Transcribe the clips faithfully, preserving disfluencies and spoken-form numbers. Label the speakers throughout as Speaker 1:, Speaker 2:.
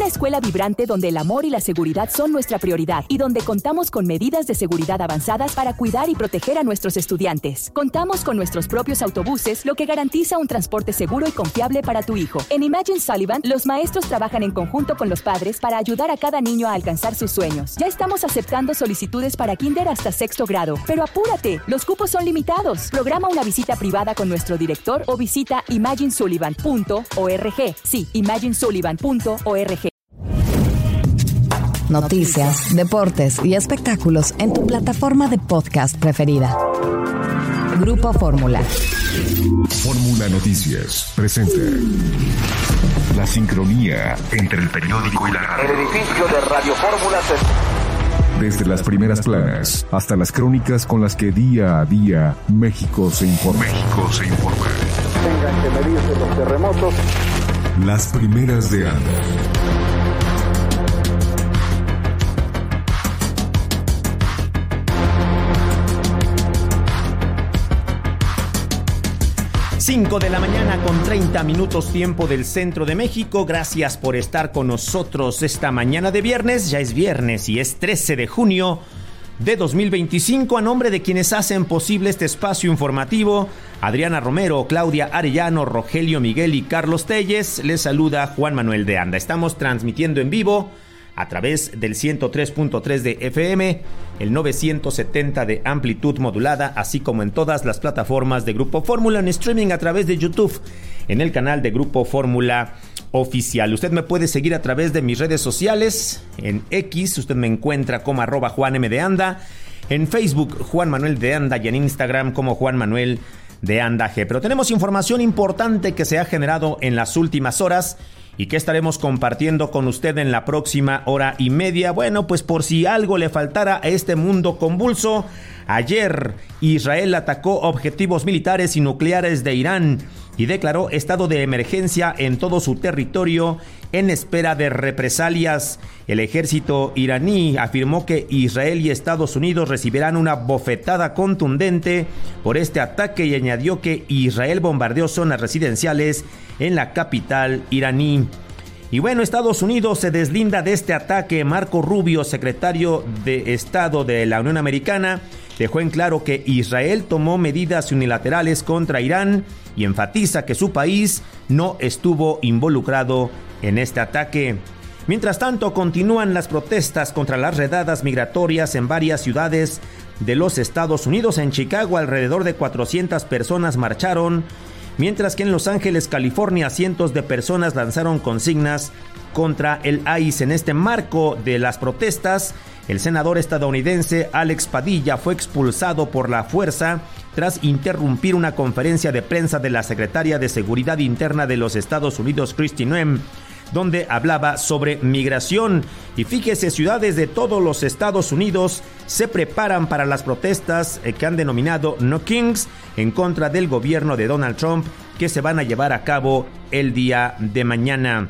Speaker 1: Una escuela vibrante donde el amor y la seguridad son nuestra prioridad y donde contamos con medidas de seguridad avanzadas para cuidar y proteger a nuestros estudiantes. Contamos con nuestros propios autobuses, lo que garantiza un transporte seguro y confiable para tu hijo. En Imagine Sullivan, los maestros trabajan en conjunto con los padres para ayudar a cada niño a alcanzar sus sueños. Ya estamos aceptando solicitudes para kinder hasta sexto grado, pero apúrate, los cupos son limitados. Programa una visita privada con nuestro director o visita imagine sullivan punto org. Sí, imagine sullivan punto org.
Speaker 2: Noticias, deportes y espectáculos en tu plataforma de podcast preferida. Grupo Fórmula.
Speaker 3: Fórmula Noticias presenta la sincronía entre el periódico y la radio.
Speaker 4: El edificio de Radio Fórmula se...
Speaker 3: Desde las primeras planas hasta las crónicas con las que día a día México se informa. México se informa.
Speaker 4: Tengan que medirse los terremotos.
Speaker 3: Las primeras de Anda.
Speaker 5: cinco de la mañana con treinta minutos tiempo del centro de México. Gracias por estar con nosotros esta mañana de viernes. Ya es viernes y es trece de junio de dos mil veinticinco. A nombre de quienes hacen posible este espacio informativo, Adriana Romero, Claudia Arellano, Rogelio Miguel y Carlos Telles, les saluda Juan Manuel de Anda. Estamos transmitiendo en vivo a través del ciento tres punto tres de F M, el novecientos setenta de amplitud modulada, así como en todas las plataformas de Grupo Fórmula, en streaming a través de YouTube, en el canal de Grupo Fórmula Oficial. Usted me puede seguir a través de mis redes sociales, en X, usted me encuentra como arroba Juan M de Anda, en Facebook Juan Manuel de Anda y en Instagram como Juan Manuel de Anda G. Pero tenemos información importante que se ha generado en las últimas horas y que estaremos compartiendo con usted en la próxima hora y media. Bueno, pues por si algo le faltara a este mundo convulso, ayer Israel atacó objetivos militares y nucleares de Irán y declaró estado de emergencia en todo su territorio en espera de represalias. El ejército iraní afirmó que Israel y Estados Unidos recibirán una bofetada contundente por este ataque y añadió que Israel bombardeó zonas residenciales en la capital iraní. Y bueno, Estados Unidos se deslinda de este ataque. Marco Rubio, secretario de Estado de la Unión Americana, dejó en claro que Israel tomó medidas unilaterales contra Irán y enfatiza que su país no estuvo involucrado en este ataque. Mientras tanto, continúan las protestas contra las redadas migratorias en varias ciudades de los Estados Unidos. En Chicago, alrededor de cuatrocientas personas marcharon, mientras que en Los Ángeles, California, cientos de personas lanzaron consignas contra el I C E. En este marco de las protestas, el senador estadounidense Alex Padilla fue expulsado por la fuerza tras interrumpir una conferencia de prensa de la secretaria de Seguridad Interna de los Estados Unidos, Kristi Noem, donde hablaba sobre migración. Y fíjese, ciudades de todos los Estados Unidos se preparan para las protestas que han denominado No Kings en contra del gobierno de Donald Trump, que se van a llevar a cabo el día de mañana.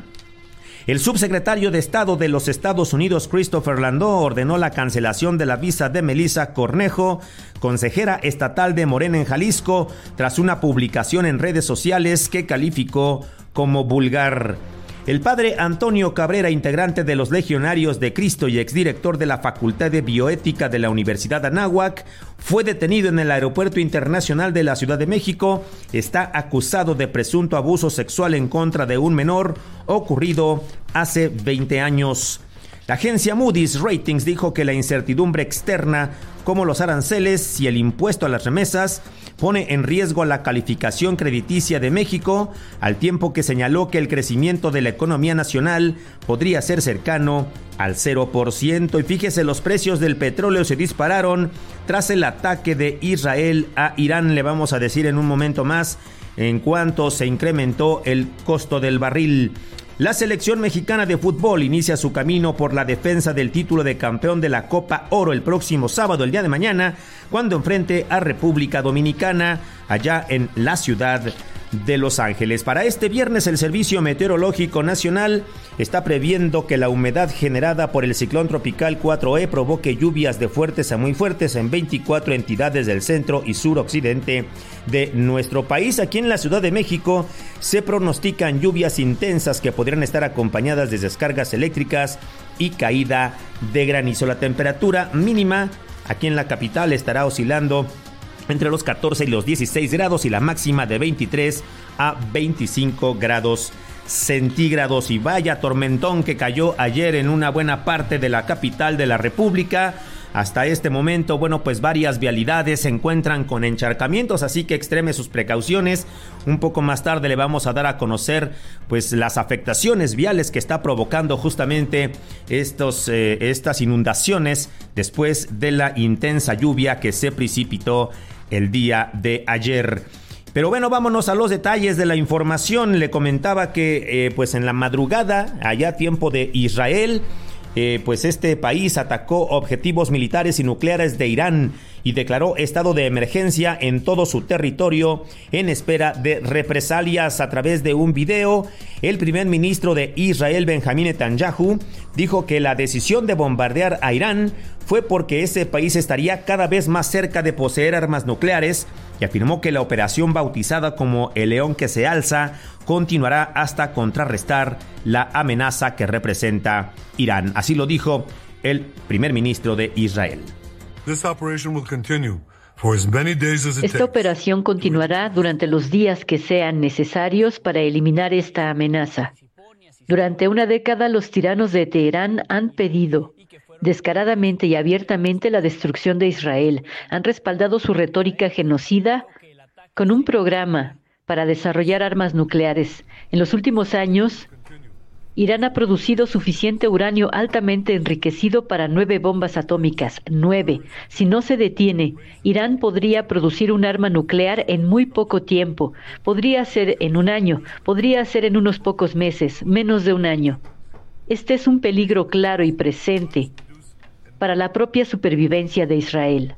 Speaker 5: El subsecretario de Estado de los Estados Unidos, Christopher Landau, ordenó la cancelación de la visa de Melissa Cornejo, consejera estatal de Morena en Jalisco, tras una publicación en redes sociales que calificó como vulgar. El padre Antonio Cabrera, integrante de los Legionarios de Cristo y exdirector de la Facultad de Bioética de la Universidad Anáhuac, fue detenido en el Aeropuerto Internacional de la Ciudad de México. Está acusado de presunto abuso sexual en contra de un menor ocurrido hace veinte años. La agencia Moody's Ratings dijo que la incertidumbre externa, como los aranceles y el impuesto a las remesas, pone en riesgo la calificación crediticia de México, al tiempo que señaló que el crecimiento de la economía nacional podría ser cercano al cero por ciento. Y fíjese, los precios del petróleo se dispararon tras el ataque de Israel a Irán. Le vamos a decir en un momento más en cuánto se incrementó el costo del barril. La selección mexicana de fútbol inicia su camino por la defensa del título de campeón de la Copa Oro el próximo sábado, el día de mañana, cuando enfrente a República Dominicana, allá en la Ciudad de Los Ángeles. Para este viernes, el Servicio Meteorológico Nacional está previendo que la humedad generada por el ciclón tropical cuatro E provoque lluvias de fuertes a muy fuertes en veinticuatro entidades del centro y suroccidente de nuestro país. Aquí en la Ciudad de México se pronostican lluvias intensas que podrían estar acompañadas de descargas eléctricas y caída de granizo. La temperatura mínima aquí en la capital estará oscilando entre los catorce y los dieciséis grados y la máxima de veintitrés a veinticinco grados centígrados. Y vaya tormentón que cayó ayer en una buena parte de la capital de la República. Hasta este momento, bueno, pues varias vialidades se encuentran con encharcamientos, así que extreme sus precauciones. Un poco más tarde le vamos a dar a conocer pues las afectaciones viales que está provocando justamente estos, eh, estas inundaciones después de la intensa lluvia que se precipitó el día de ayer. Pero bueno, vámonos a los detalles de la información. Le comentaba que eh, pues en la madrugada, allá tiempo de Israel, Eh, pues este país atacó objetivos militares y nucleares de Irán y declaró estado de emergencia en todo su territorio en espera de represalias. A través de un video, el primer ministro de Israel, Benjamín Netanyahu, dijo que la decisión de bombardear a Irán fue porque ese país estaría cada vez más cerca de poseer armas nucleares y afirmó que la operación bautizada como el León que se alza continuará hasta contrarrestar la amenaza que representa Irán. Así lo dijo el primer ministro de Israel.
Speaker 6: Esta operación continuará durante los días que sean necesarios para eliminar esta amenaza. Durante una década, los tiranos de Teherán han pedido descaradamente y abiertamente la destrucción de Israel. Han respaldado su retórica genocida con un programa para desarrollar armas nucleares. En los últimos años, Irán ha producido suficiente uranio altamente enriquecido para nueve bombas atómicas. Nueve. Si no se detiene, Irán podría producir un arma nuclear en muy poco tiempo. Podría ser en un año, podría ser en unos pocos meses, menos de un año. Este es un peligro claro y presente para la propia supervivencia de Israel.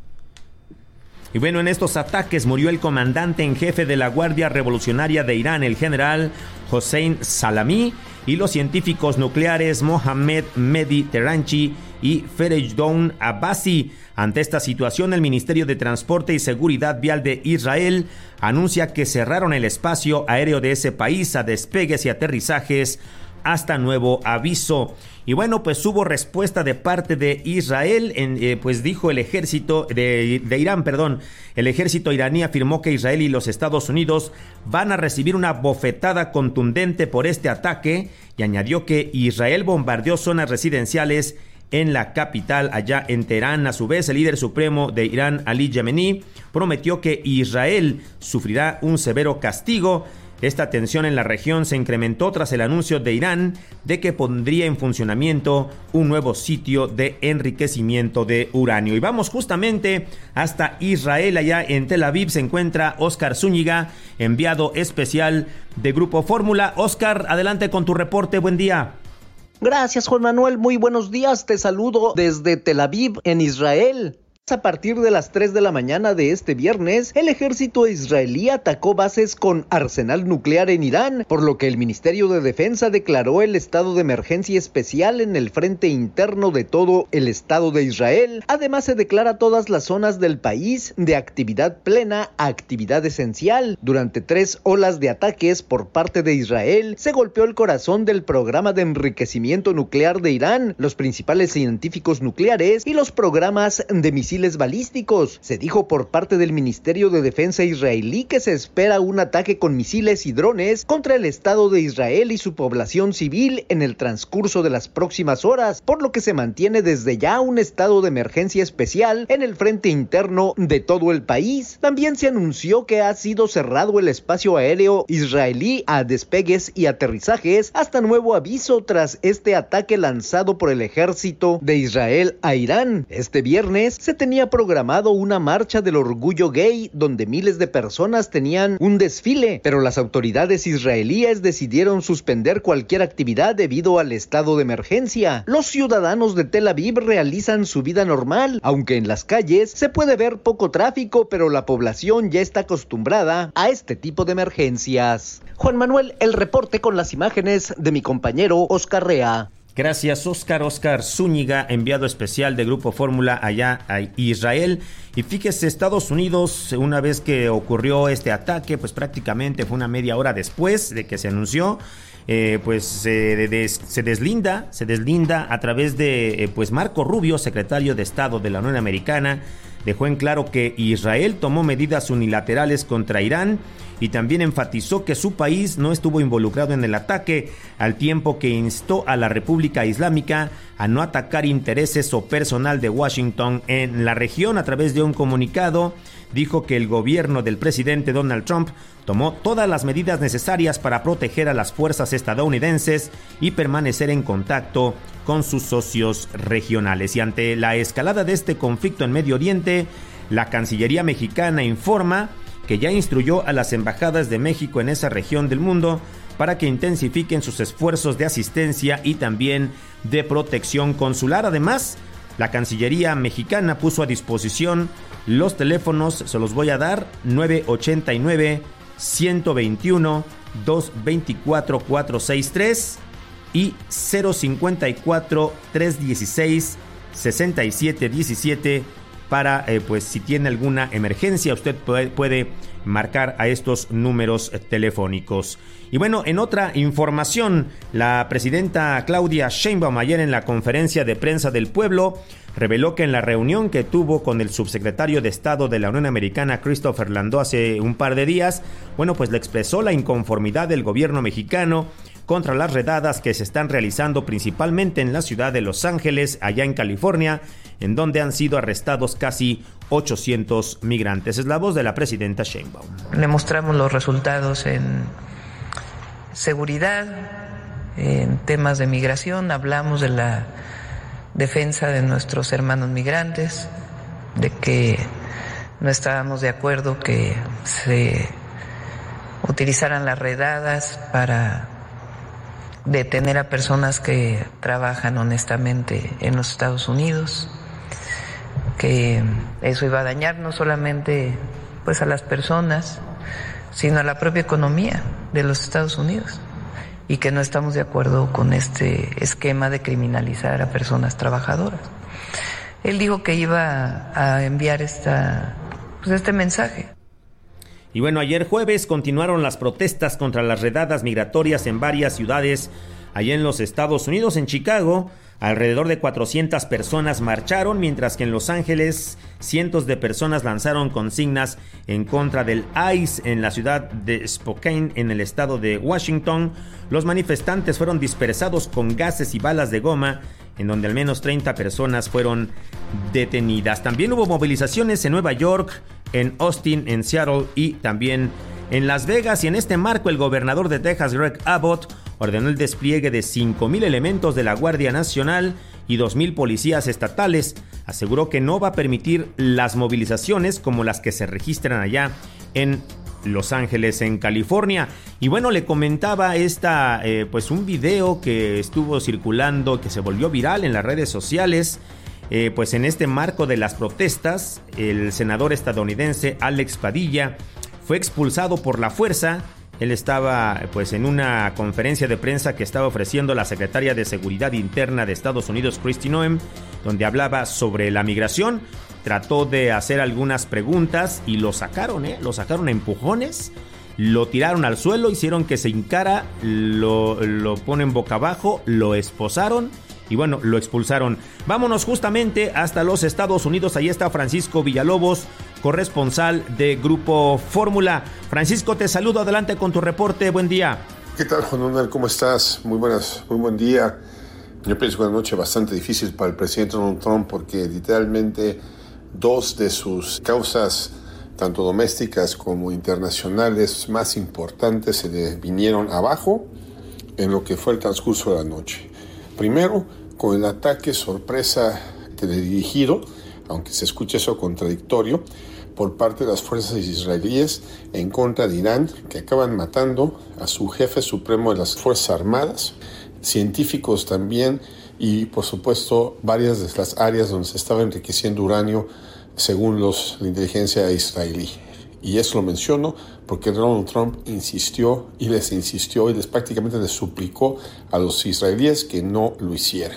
Speaker 5: Y bueno, en estos ataques murió el comandante en jefe de la Guardia Revolucionaria de Irán, el general Hossein Salami, y los científicos nucleares Mohammad Mehdi Terranchi y Ferejdon Abbasi. Ante esta situación, el Ministerio de Transporte y Seguridad Vial de Israel anuncia que cerraron el espacio aéreo de ese país a despegues y aterrizajes hasta nuevo aviso. Y bueno, pues hubo respuesta de parte de Israel, en, eh, pues dijo el ejército de, de Irán, perdón, el ejército iraní afirmó que Israel y los Estados Unidos van a recibir una bofetada contundente por este ataque y añadió que Israel bombardeó zonas residenciales en la capital, allá en Teherán. A su vez, el líder supremo de Irán, Ali Yemeni, prometió que Israel sufrirá un severo castigo. Esta tensión en la región se incrementó tras el anuncio de Irán de que pondría en funcionamiento un nuevo sitio de enriquecimiento de uranio. Y vamos justamente hasta Israel. Allá en Tel Aviv se encuentra Oscar Zúñiga, enviado especial de Grupo Fórmula. Oscar, adelante con tu reporte. Buen día.
Speaker 7: Gracias, Juan Manuel. Muy buenos días. Te saludo desde Tel Aviv, en Israel. A partir de las tres de la mañana de este viernes, el ejército israelí atacó bases con arsenal nuclear en Irán, por lo que el Ministerio de Defensa declaró el estado de emergencia especial en el frente interno de todo el Estado de Israel. Además, se declara todas las zonas del país de actividad plena a actividad esencial. Durante tres olas de ataques por parte de Israel, se golpeó el corazón del programa de enriquecimiento nuclear de Irán, los principales científicos nucleares y los programas de misiles balísticos. Se dijo por parte del Ministerio de Defensa israelí que se espera un ataque con misiles y drones contra el Estado de Israel y su población civil en el transcurso de las próximas horas, por lo que se mantiene desde ya un estado de emergencia especial en el frente interno de todo el país. También se anunció que ha sido cerrado el espacio aéreo israelí a despegues y aterrizajes hasta nuevo aviso tras este ataque lanzado por el ejército de Israel a Irán. Este viernes se tenía tenía programado una marcha del orgullo gay donde miles de personas tenían un desfile, pero las autoridades israelíes decidieron suspender cualquier actividad debido al estado de emergencia. Los ciudadanos de Tel Aviv realizan su vida normal, aunque en las calles se puede ver poco tráfico, pero la población ya está acostumbrada a este tipo de emergencias. Juan Manuel, el reporte con las imágenes de mi compañero Oscar Rea.
Speaker 5: Gracias, Oscar. Oscar Zúñiga, enviado especial de Grupo Fórmula allá a Israel. Y fíjese, Estados Unidos, una vez que ocurrió este ataque, pues prácticamente fue una media hora después de que se anunció, eh, pues se, des, se deslinda, se deslinda a través de eh, pues Marco Rubio, secretario de Estado de la Unión Americana, dejó en claro que Israel tomó medidas unilaterales contra Irán y también enfatizó que su país no estuvo involucrado en el ataque, al tiempo que instó a la República Islámica a no atacar intereses o personal de Washington en la región. A través de un comunicado, dijo que el gobierno del presidente Donald Trump tomó todas las medidas necesarias para proteger a las fuerzas estadounidenses y permanecer en contacto con sus socios regionales. Y ante la escalada de este conflicto en Medio Oriente, la Cancillería mexicana informa que ya instruyó a las embajadas de México en esa región del mundo para que intensifiquen sus esfuerzos de asistencia y también de protección consular. Además, la Cancillería mexicana puso a disposición los teléfonos, se los voy a dar, nueve ochenta y nueve, ciento veintiuno, doscientos veinticuatro, cuatrocientos sesenta y tres y cero cincuenta y cuatro, trescientos dieciséis, sesenta y siete diecisiete para, eh, pues, si tiene alguna emergencia, usted puede, puede marcar a estos números telefónicos. Y bueno, en otra información, la presidenta Claudia Sheinbaum ayer en la conferencia de prensa del pueblo reveló que en la reunión que tuvo con el subsecretario de Estado de la Unión Americana, Christopher Landau, hace un par de días, bueno, pues le expresó la inconformidad del gobierno mexicano contra las redadas que se están realizando principalmente en la ciudad de Los Ángeles, allá en California, en donde han sido arrestados casi ochocientos migrantes. Es la voz de la presidenta Sheinbaum.
Speaker 8: Le mostramos los resultados en seguridad, en temas de migración, hablamos de la defensa de nuestros hermanos migrantes, de que no estábamos de acuerdo que se utilizaran las redadas para detener a personas que trabajan honestamente en los Estados Unidos, que eso iba a dañar no solamente pues a las personas, sino a la propia economía de los Estados Unidos, y que no estamos de acuerdo con este esquema de criminalizar a personas trabajadoras. Él dijo que iba a enviar esta, pues este mensaje.
Speaker 5: Y bueno, ayer jueves continuaron las protestas contra las redadas migratorias en varias ciudades allá en los Estados Unidos. En Chicago, alrededor de cuatrocientas personas marcharon, mientras que en Los Ángeles cientos de personas lanzaron consignas en contra del ICE en la ciudad de Spokane, en el estado de Washington. Los manifestantes fueron dispersados con gases y balas de goma, en donde al menos treinta personas fueron detenidas. También hubo movilizaciones en Nueva York, en Austin, en Seattle y también en Las Vegas. Y en este marco, el gobernador de Texas, Greg Abbott, ordenó el despliegue de cinco mil elementos de la Guardia Nacional y dos mil policías estatales. Aseguró que no va a permitir las movilizaciones como las que se registran allá en Los Ángeles, en California. Y bueno, le comentaba esta, eh, pues un video que estuvo circulando, que se volvió viral en las redes sociales. Eh, pues en este marco de las protestas, el senador estadounidense Alex Padilla fue expulsado por la fuerza. Él estaba pues en una conferencia de prensa que estaba ofreciendo la secretaria de Seguridad Interna de Estados Unidos, Kristi Noem, donde hablaba sobre la migración. Trató de hacer algunas preguntas y lo sacaron, ¿eh? Lo sacaron a empujones, lo tiraron al suelo, hicieron que se hincara, lo, lo ponen boca abajo, lo esposaron y bueno, lo expulsaron. Vámonos justamente hasta los Estados Unidos. Ahí está Francisco Villalobos, corresponsal de Grupo Fórmula. Francisco, te saludo, adelante con tu reporte, buen día.
Speaker 9: ¿Qué tal, Juan Manuel? ¿Cómo estás? Muy buenas, muy buen día. Yo pienso que una noche bastante difícil para el presidente Donald Trump, porque literalmente dos de sus causas, tanto domésticas como internacionales, más importantes, se le vinieron abajo en lo que fue el transcurso de la noche. Primero, con el ataque sorpresa teledirigido aunque se escuche eso contradictorio, por parte de las fuerzas israelíes en contra de Irán, que acaban matando a su jefe supremo de las Fuerzas Armadas, científicos también, y por supuesto varias de las áreas donde se estaba enriqueciendo uranio según los, la inteligencia israelí. Y eso lo menciono porque Donald Trump insistió y les insistió y les prácticamente les suplicó a los israelíes que no lo hicieran.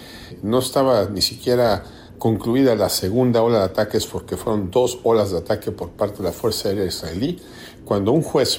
Speaker 9: No estaba ni siquiera concluida la segunda ola de ataques, porque fueron dos olas de ataque por parte de la Fuerza Aérea Israelí, cuando un juez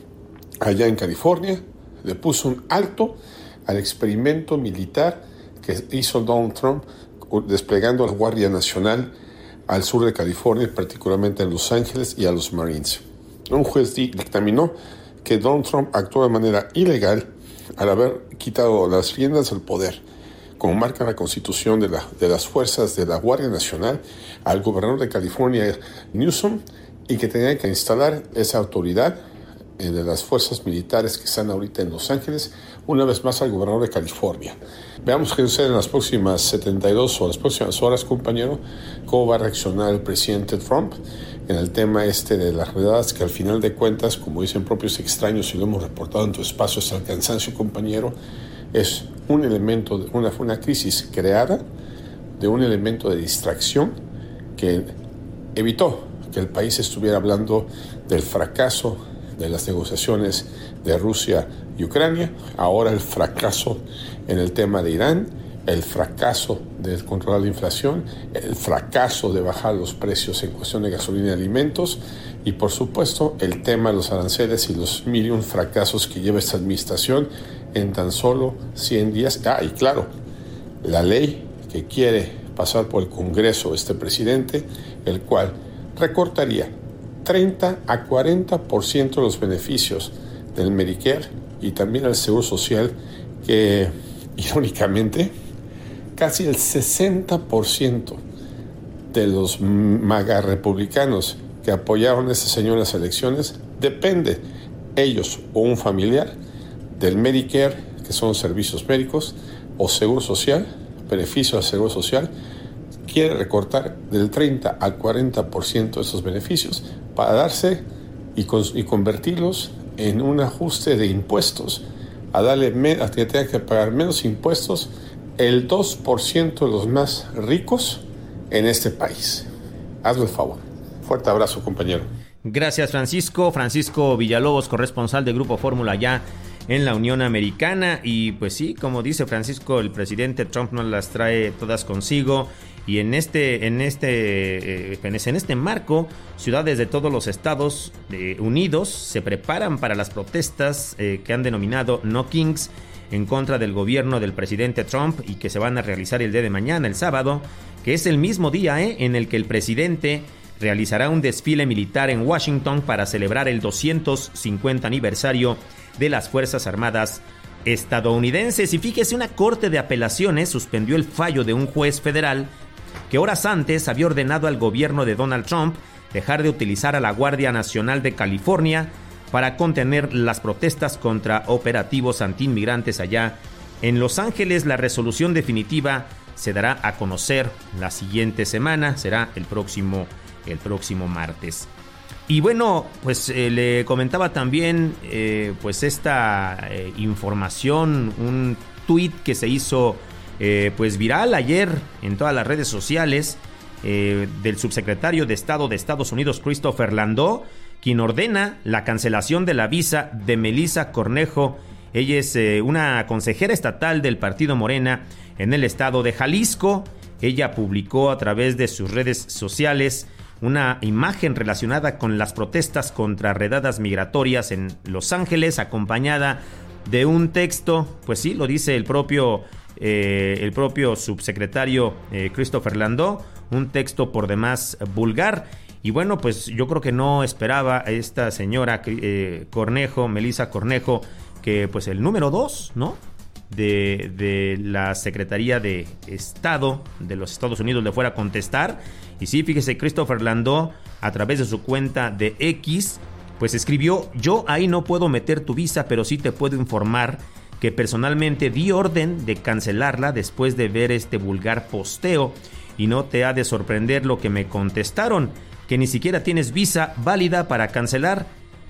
Speaker 9: allá en California le puso un alto al experimento militar que hizo Donald Trump desplegando a la Guardia Nacional al sur de California, particularmente en Los Ángeles, y a los Marines. Un juez dictaminó que Donald Trump actuó de manera ilegal al haber quitado las riendas del poder, como marca la Constitución de, la, de las fuerzas de la Guardia Nacional, al gobernador de California, Newsom, y que tenía que instalar esa autoridad eh, de las fuerzas militares que están ahorita en Los Ángeles, una vez más al gobernador de California. Veamos qué sucede en las próximas setenta y dos o las próximas horas, compañero, cómo va a reaccionar el presidente Trump en el tema este de las redadas, que al final de cuentas, como dicen propios extraños y lo hemos reportado en tu espacio hasta el cansancio, compañero, es un elemento, de una, una crisis creada de un elemento de distracción que evitó que el país estuviera hablando del fracaso de las negociaciones de Rusia y Ucrania, ahora el fracaso en el tema de Irán, el fracaso de controlar la inflación, el fracaso de bajar los precios en cuestión de gasolina y alimentos, y por supuesto el tema de los aranceles y los mil y un fracasos que lleva esta administración en tan solo cien días. Ah, y claro, la ley que quiere pasar por el Congreso este presidente, el cual recortaría treinta a cuarenta por ciento de los beneficios del Medicare y también el Seguro Social, que irónicamente casi el sesenta por ciento de los maga republicanos que apoyaron a este señor en las elecciones depende, ellos o un familiar, del Medicare, que son servicios médicos, o Seguro Social, beneficio al Seguro Social. Quiere recortar del treinta al cuarenta por ciento de esos beneficios para darse y, con, y convertirlos en un ajuste de impuestos, a darle me, a que tenga que pagar menos impuestos el dos por ciento de los más ricos en este país. Hazme el favor. Fuerte abrazo, compañero.
Speaker 5: Gracias, Francisco. Francisco Villalobos, corresponsal de Grupo Fórmula ya en la Unión Americana. Y pues sí, como dice Francisco, el presidente Trump no las trae todas consigo. Y en este, en este, eh, en este marco, ciudades de todos los Estados eh, Unidos se preparan para las protestas eh, que han denominado No Kings en contra del gobierno del presidente Trump, y que se van a realizar el día de mañana, el sábado, que es el mismo día eh, en el que el presidente realizará un desfile militar en Washington para celebrar el doscientos cincuenta aniversario de las Fuerzas Armadas estadounidenses. Y fíjese, una corte de apelaciones suspendió el fallo de un juez federal que horas antes había ordenado al gobierno de Donald Trump dejar de utilizar a la Guardia Nacional de California para contener las protestas contra operativos antiinmigrantes allá en Los Ángeles. La resolución definitiva se dará a conocer la siguiente semana, será el próximo, el próximo martes. Y bueno, pues eh, le comentaba también eh, pues esta eh, información, un tuit que se hizo eh, pues viral ayer en todas las redes sociales eh, del subsecretario de Estado de Estados Unidos, Christopher Landau, quien ordena la cancelación de la visa de Melissa Cornejo. Ella es eh, una consejera estatal del partido Morena en el estado de Jalisco. Ella publicó a través de sus redes sociales una imagen relacionada con las protestas contra redadas migratorias en Los Ángeles, acompañada de un texto, pues sí, lo dice el propio, eh, el propio subsecretario eh, Christopher Landau, un texto por demás vulgar. Y bueno, pues yo creo que no esperaba a esta señora eh, Cornejo, Melissa Cornejo, que pues el número dos, ¿no?, de, de la Secretaría de Estado de los Estados Unidos le fuera a contestar. Y sí, fíjese, Christopher Landau, a través de su cuenta de X, pues escribió: yo ahí no puedo meter tu visa, pero sí te puedo informar que personalmente di orden de cancelarla después de ver este vulgar posteo. y no te ha de sorprender lo que me contestaron, que ni siquiera tienes visa válida para cancelar.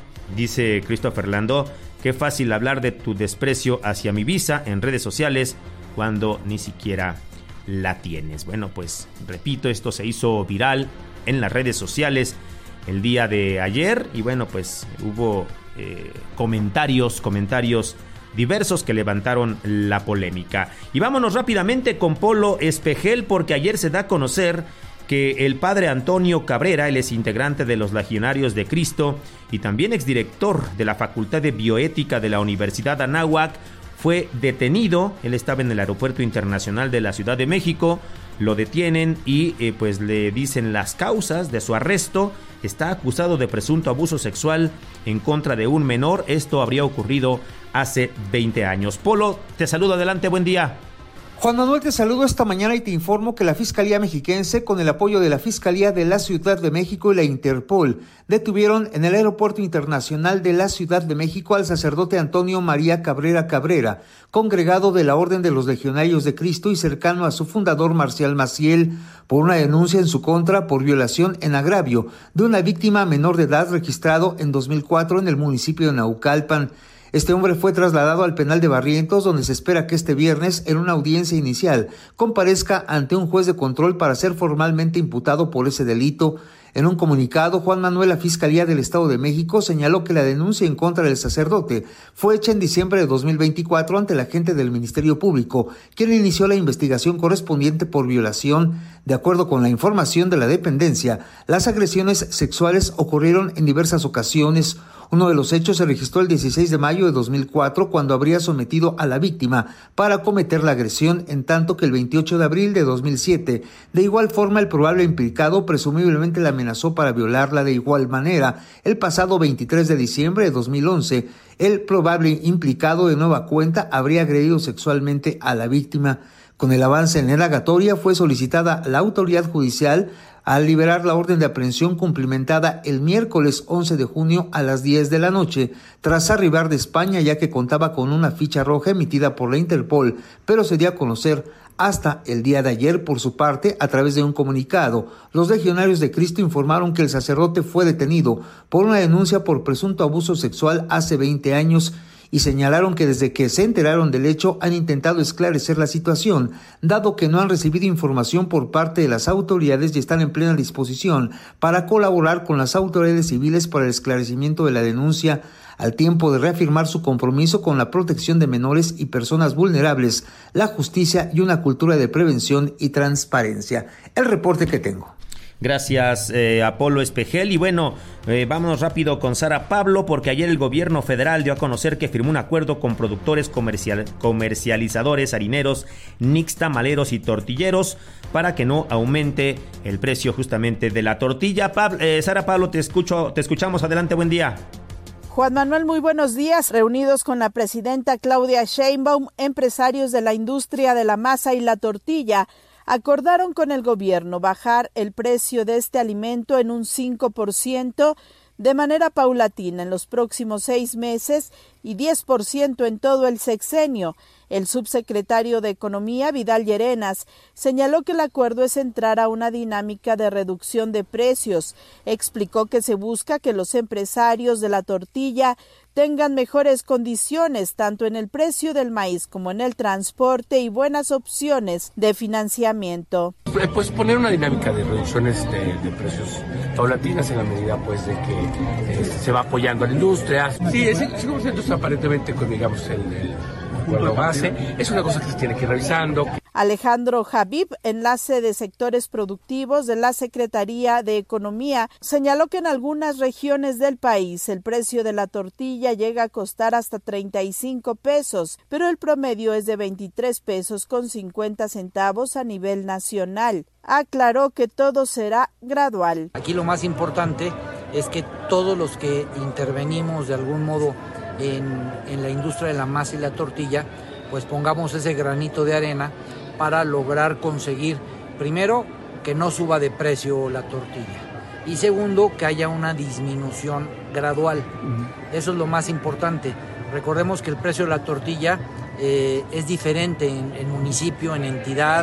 Speaker 5: Dice Christopher Landó, qué fácil hablar de tu desprecio hacia mi visa en redes sociales cuando ni siquiera la tienes. Bueno, pues repito, esto se hizo viral en las redes sociales el día de ayer y bueno, pues hubo eh, comentarios, comentarios diversos que levantaron la polémica. Y vámonos rápidamente con Polo Espejel, porque ayer se da a conocer que el padre Antonio Cabrera, él es integrante de los Legionarios de Cristo y también exdirector de la Facultad de Bioética de la Universidad Anáhuac, fue detenido. Él estaba en el Aeropuerto Internacional de la Ciudad de México, lo detienen y eh, pues le dicen las causas de su arresto. Está acusado de presunto abuso sexual en contra de un menor. Esto habría ocurrido hace veinte años. Polo, te saludo, adelante, buen día.
Speaker 10: Juan Manuel, te saludo esta mañana y te informo que la Fiscalía Mexiquense, con el apoyo de la Fiscalía de la Ciudad de México y la Interpol, detuvieron en el Aeropuerto Internacional de la Ciudad de México al sacerdote Antonio María Cabrera Cabrera, congregado de la Orden de los Legionarios de Cristo y cercano a su fundador Marcial Maciel, por una denuncia en su contra por violación en agravio de una víctima menor de edad registrado en dos mil cuatro en el municipio de Naucalpan. Este hombre fue trasladado al penal de Barrientos, donde se espera que este viernes, en una audiencia inicial, comparezca ante un juez de control para ser formalmente imputado por ese delito. En un comunicado, Juan Manuel, la Fiscalía del Estado de México señaló que la denuncia en contra del sacerdote fue hecha en diciembre de dos mil veinticuatro ante la agente del Ministerio Público, quien inició la investigación correspondiente por violación. De acuerdo con la información de la dependencia, las agresiones sexuales ocurrieron en diversas ocasiones. Uno de los hechos se registró el dieciséis de mayo de dos mil cuatro, cuando habría sometido a la víctima para cometer la agresión, en tanto que el veintiocho de abril de dos mil siete, de igual forma, el probable implicado presumiblemente la amenazó para violarla. De igual manera, el pasado veintitrés de diciembre de dos mil once, el probable implicado de nueva cuenta habría agredido sexualmente a la víctima. Con el avance en la indagatoria, fue solicitada la autoridad judicial al liberar la orden de aprehensión cumplimentada el miércoles once de junio a las diez de la noche, tras arribar de España, ya que contaba con una ficha roja emitida por la Interpol, pero se dio a conocer hasta el día de ayer. Por su parte, a través de un comunicado, los Legionarios de Cristo informaron que el sacerdote fue detenido por una denuncia por presunto abuso sexual hace veinte años y señalaron que desde que se enteraron del hecho han intentado esclarecer la situación, dado que no han recibido información por parte de las autoridades y están en plena disposición para colaborar con las autoridades civiles para el esclarecimiento de la denuncia, al tiempo de reafirmar su compromiso con la protección de menores y personas vulnerables, la justicia y una cultura de prevención y transparencia. El reporte que tengo.
Speaker 5: Gracias, eh, Apolo Espejel. Y bueno, eh, vámonos rápido con Sara Pablo, porque ayer el gobierno federal dio a conocer que firmó un acuerdo con productores comercial, comercializadores, harineros, nixtamaleros y tortilleros para que no aumente el precio justamente de la tortilla. Pablo, eh, Sara Pablo, te escucho, te escuchamos. Adelante, buen día.
Speaker 11: Juan Manuel, muy buenos días. Reunidos con la presidenta Claudia Sheinbaum, empresarios de la industria de la masa y la tortilla acordaron con el gobierno bajar el precio de este alimento en un cinco por ciento de manera paulatina en los próximos seis meses y diez por ciento en todo el sexenio. El subsecretario de Economía, Vidal Llerenas, señaló que el acuerdo es entrar a una dinámica de reducción de precios. Explicó que se busca que los empresarios de la tortilla tengan mejores condiciones tanto en el precio del maíz como en el transporte y buenas opciones de financiamiento.
Speaker 12: Pues poner una dinámica de reducciones de, de precios paulatinas en la medida pues de que eh, se va apoyando a la industria. Sí, el cinco por ciento es aparentemente, digamos, el, el acuerdo base. Es una cosa que se tiene que ir revisando.
Speaker 11: Alejandro Habib, enlace de sectores productivos de la Secretaría de Economía, señaló que en algunas regiones del país el precio de la tortilla llega a costar hasta treinta y cinco pesos, pero el promedio es de veintitrés pesos con cincuenta centavos a nivel nacional. Aclaró que todo será gradual.
Speaker 13: Aquí lo más importante es que todos los que intervenimos de algún modo en, en la industria de la masa y la tortilla, pues pongamos ese granito de arena para lograr conseguir, primero, que no suba de precio la tortilla y segundo, que haya una disminución gradual. Uh-huh. Eso es lo más importante. Recordemos que el precio de la tortilla eh, es diferente en, en municipio, en entidad,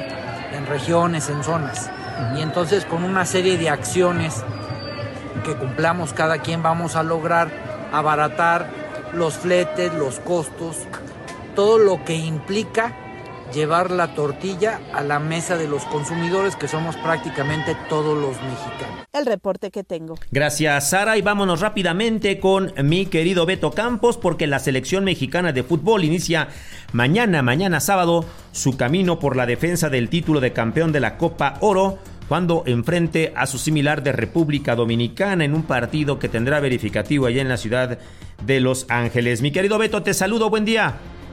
Speaker 13: en regiones, en zonas. Y entonces con una serie de acciones que cumplamos cada quien vamos a lograr abaratar los fletes, los costos, todo lo que implica llevar la tortilla a la mesa de los consumidores, que somos prácticamente todos los mexicanos.
Speaker 11: El reporte que tengo.
Speaker 5: Gracias, Sara, y vámonos rápidamente con mi querido Beto Campos, porque la selección mexicana de fútbol inicia mañana, mañana sábado, su camino por la defensa del título de campeón de la Copa Oro, cuando enfrente a su similar de República Dominicana en un partido que tendrá verificativo allá en la ciudad de Los Ángeles. Mi querido Beto, te saludo, buen día.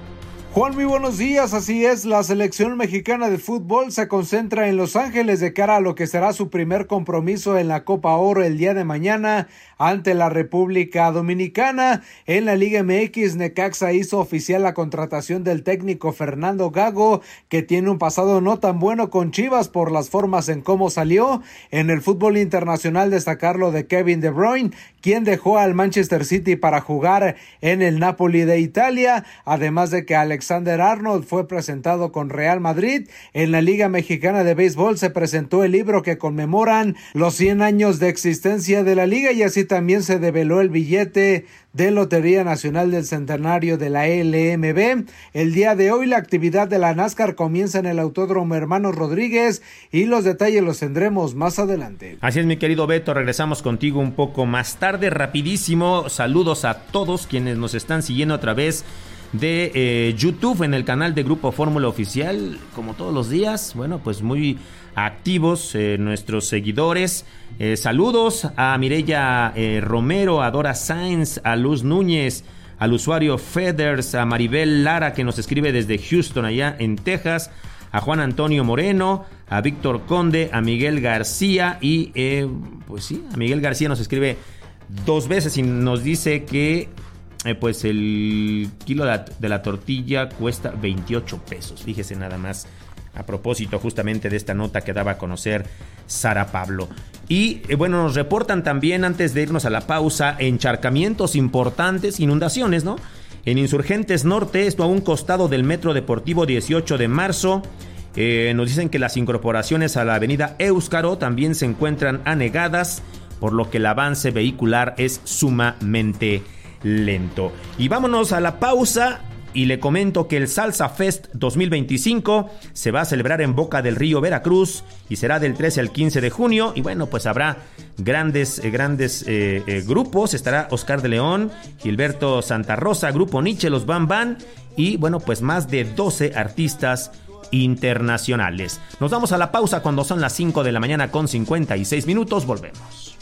Speaker 14: Juan, muy buenos días. Así es, la selección mexicana de fútbol se concentra en Los Ángeles de cara a lo que será su primer compromiso en la Copa Oro el día de mañana ante la República Dominicana. En la Liga M X, Necaxa hizo oficial la contratación del técnico Fernando Gago, que tiene un pasado no tan bueno con Chivas por las formas en cómo salió. En el fútbol internacional, destacar lo de Kevin De Bruyne, quien dejó al Manchester City para jugar en el Napoli de Italia, además de que Alexander Arnold fue presentado con Real Madrid. En la Liga Mexicana de Béisbol se presentó el libro que conmemoran los cien años de existencia de la liga, y así también se develó el billete de Lotería Nacional del Centenario de la L M B. El día de hoy la actividad de la NASCAR comienza en el Autódromo Hermanos Rodríguez, y los detalles los tendremos más adelante.
Speaker 5: Así es, mi querido Beto, regresamos contigo un poco más tarde, rapidísimo. Saludos a todos quienes nos están siguiendo a través de eh, YouTube en el canal de Grupo Fórmula Oficial, como todos los días. Bueno, pues muy activos eh, nuestros seguidores. Eh, saludos a Mireya eh, Romero, a Dora Sainz, a Luz Núñez, al usuario Feathers, a Maribel Lara, que nos escribe desde Houston, allá en Texas, a Juan Antonio Moreno, a Víctor Conde, a Miguel García, y eh, pues sí, a Miguel García nos escribe dos veces y nos dice que Eh, pues el kilo de la, de la tortilla cuesta veintiocho pesos. Fíjese nada más, a propósito justamente de esta nota que daba a conocer Sara Pablo. Y eh, bueno, nos reportan también, antes de irnos a la pausa, encharcamientos importantes, inundaciones, ¿no? En Insurgentes Norte, esto a un costado del Metro Deportivo dieciocho de marzo. Eh, nos dicen que las incorporaciones a la avenida Éuscaro también se encuentran anegadas, por lo que el avance vehicular es sumamente lento. Y vámonos a la pausa, y le comento que el Salsa Fest dos mil veinticinco se va a celebrar en Boca del Río, Veracruz, y será del trece al quince de junio. Y bueno, pues habrá grandes, eh, grandes eh, eh, grupos. Estará Oscar de León, Gilberto Santa Rosa, Grupo Nietzsche, Los Bam Bam, y bueno, pues más de doce artistas internacionales. Nos vamos a la pausa cuando son las cinco de la mañana con cincuenta y seis minutos. Volvemos.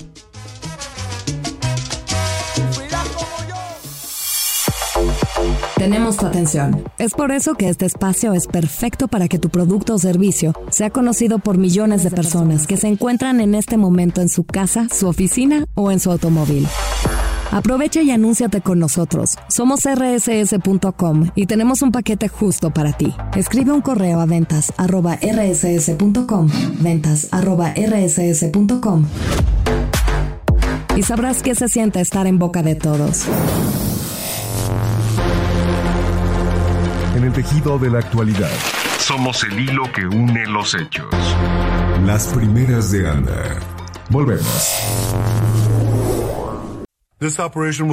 Speaker 2: Tenemos tu atención. Es por eso que este espacio es perfecto para que tu producto o servicio sea conocido por millones de personas que se encuentran en este momento en su casa, su oficina o en su automóvil. Aprovecha y anúnciate con nosotros. Somos erre ese ese punto com y tenemos un paquete justo para ti. Escribe un correo a ventas arroba erre ese ese punto com, ventas arroba erre ese ese punto com, y sabrás qué se siente estar en boca de todos.
Speaker 3: En el tejido de la actualidad, somos el hilo que une los hechos. Las primeras de Anda. Volvemos.
Speaker 15: Esta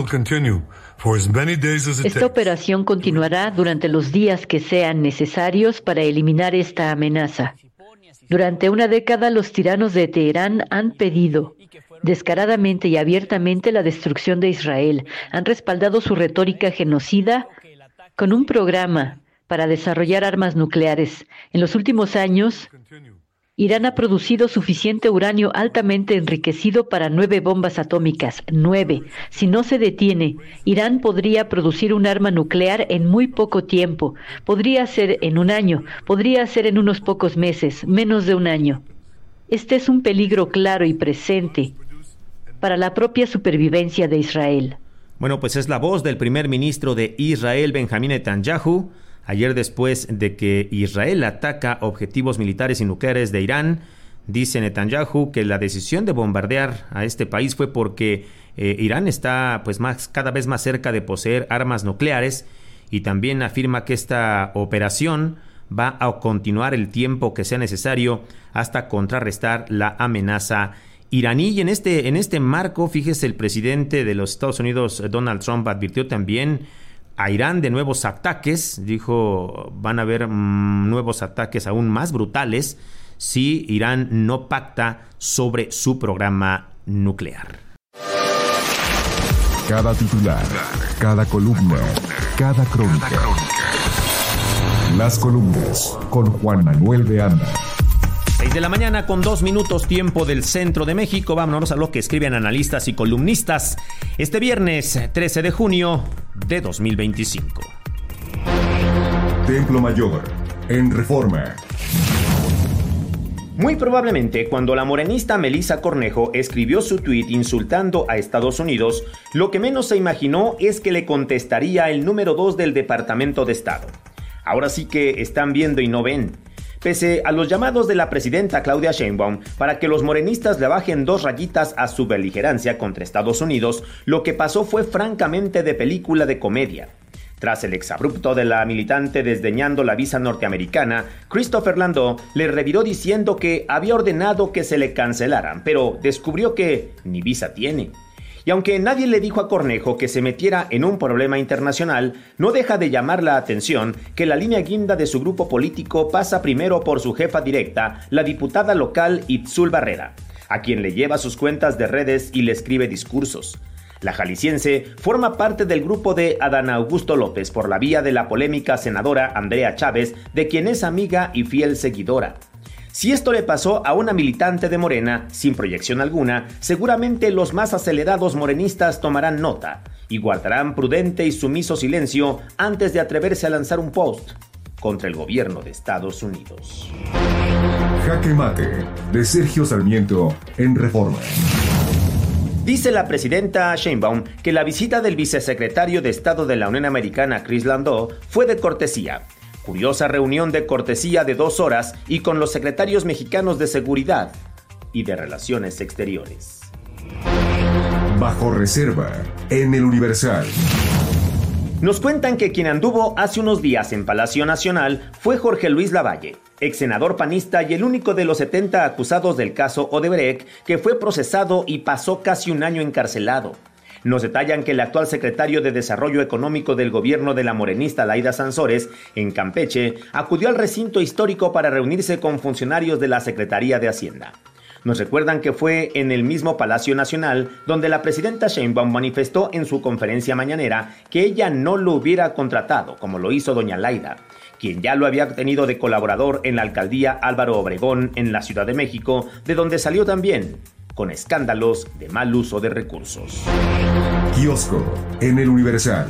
Speaker 6: operación continuará durante los días que sean necesarios para eliminar esta amenaza. Durante una década, los tiranos de Teherán han pedido descaradamente y abiertamente la destrucción de Israel. Han respaldado su retórica genocida con un programa para desarrollar armas nucleares. En los últimos años, Irán ha producido suficiente uranio altamente enriquecido para nueve bombas atómicas. Nueve. Si no se detiene, Irán podría producir un arma nuclear en muy poco tiempo. Podría ser en un año, podría ser en unos pocos meses, menos de un año. Este es un peligro claro y presente para la propia supervivencia de Israel.
Speaker 5: Bueno, pues es la voz del primer ministro de Israel, Benjamín Netanyahu, ayer después de que Israel ataca objetivos militares y nucleares de Irán. Dice Netanyahu que la decisión de bombardear a este país fue porque eh, Irán está pues más, cada vez más cerca de poseer armas nucleares, y también afirma que esta operación va a continuar el tiempo que sea necesario hasta contrarrestar la amenaza iraní. Y en este, en este marco, fíjese, el presidente de los Estados Unidos, Donald Trump, advirtió también a Irán de nuevos ataques. Dijo, van a haber mmm, nuevos ataques aún más brutales si Irán no pacta sobre su programa nuclear.
Speaker 3: Cada titular, cada columna, cada crónica. Las columnas con Juan Manuel de Anda.
Speaker 5: seis de la mañana con dos minutos, tiempo del centro de México. Vámonos a lo que escriben analistas y columnistas este viernes trece de junio de dos mil veinticinco.
Speaker 3: Templo Mayor, en Reforma.
Speaker 5: Muy probablemente, cuando la morenista Melissa Cornejo escribió su tuit insultando a Estados Unidos, lo que menos se imaginó es que le contestaría el número dos del Departamento de Estado. Ahora sí que están viendo y no ven. Pese a los llamados de la presidenta Claudia Sheinbaum para que los morenistas le bajen dos rayitas a su beligerancia contra Estados Unidos, lo que pasó fue francamente de película de comedia. Tras el exabrupto de la militante desdeñando la visa norteamericana, Christopher Landau le reviró diciendo que había ordenado que se le cancelaran, pero descubrió que ni visa tiene. Y aunque nadie le dijo a Cornejo que se metiera en un problema internacional, no deja de llamar la atención que la línea guinda de su grupo político pasa primero por su jefa directa, la diputada local Itzul Barrera, a quien le lleva sus cuentas de redes y le escribe discursos. La jalisciense forma parte del grupo de Adán Augusto López por la vía de la polémica senadora Andrea Chávez, de quien es amiga y fiel seguidora. Si esto le pasó a una militante de Morena, sin proyección alguna, seguramente los más acelerados morenistas tomarán nota y guardarán prudente y sumiso silencio antes de atreverse a lanzar un post contra el gobierno de Estados Unidos.
Speaker 3: Jaque Mate, de Sergio Sarmiento, en Reforma.
Speaker 5: Dice la presidenta Sheinbaum que la visita del vicesecretario de Estado de la Unión Americana, Chris Landau, fue de cortesía. Curiosa reunión de cortesía de dos horas y con los secretarios mexicanos de Seguridad y de Relaciones Exteriores.
Speaker 3: Bajo reserva, en el Universal.
Speaker 5: Nos cuentan que quien anduvo hace unos días en Palacio Nacional fue Jorge Luis Lavalle, ex senador panista y el único de los setenta acusados del caso Odebrecht que fue procesado y pasó casi un año encarcelado. Nos detallan que el actual secretario de Desarrollo Económico del gobierno de la morenista Laida Sansores, en Campeche, acudió al recinto histórico para reunirse con funcionarios de la Secretaría de Hacienda. Nos recuerdan que fue en el mismo Palacio Nacional donde la presidenta Sheinbaum manifestó en su conferencia mañanera que ella no lo hubiera contratado, como lo hizo doña Laida, quien ya lo había tenido de colaborador en la alcaldía Álvaro Obregón en la Ciudad de México, de donde salió también con escándalos de mal uso de recursos.
Speaker 3: Kiosco, en el Universal.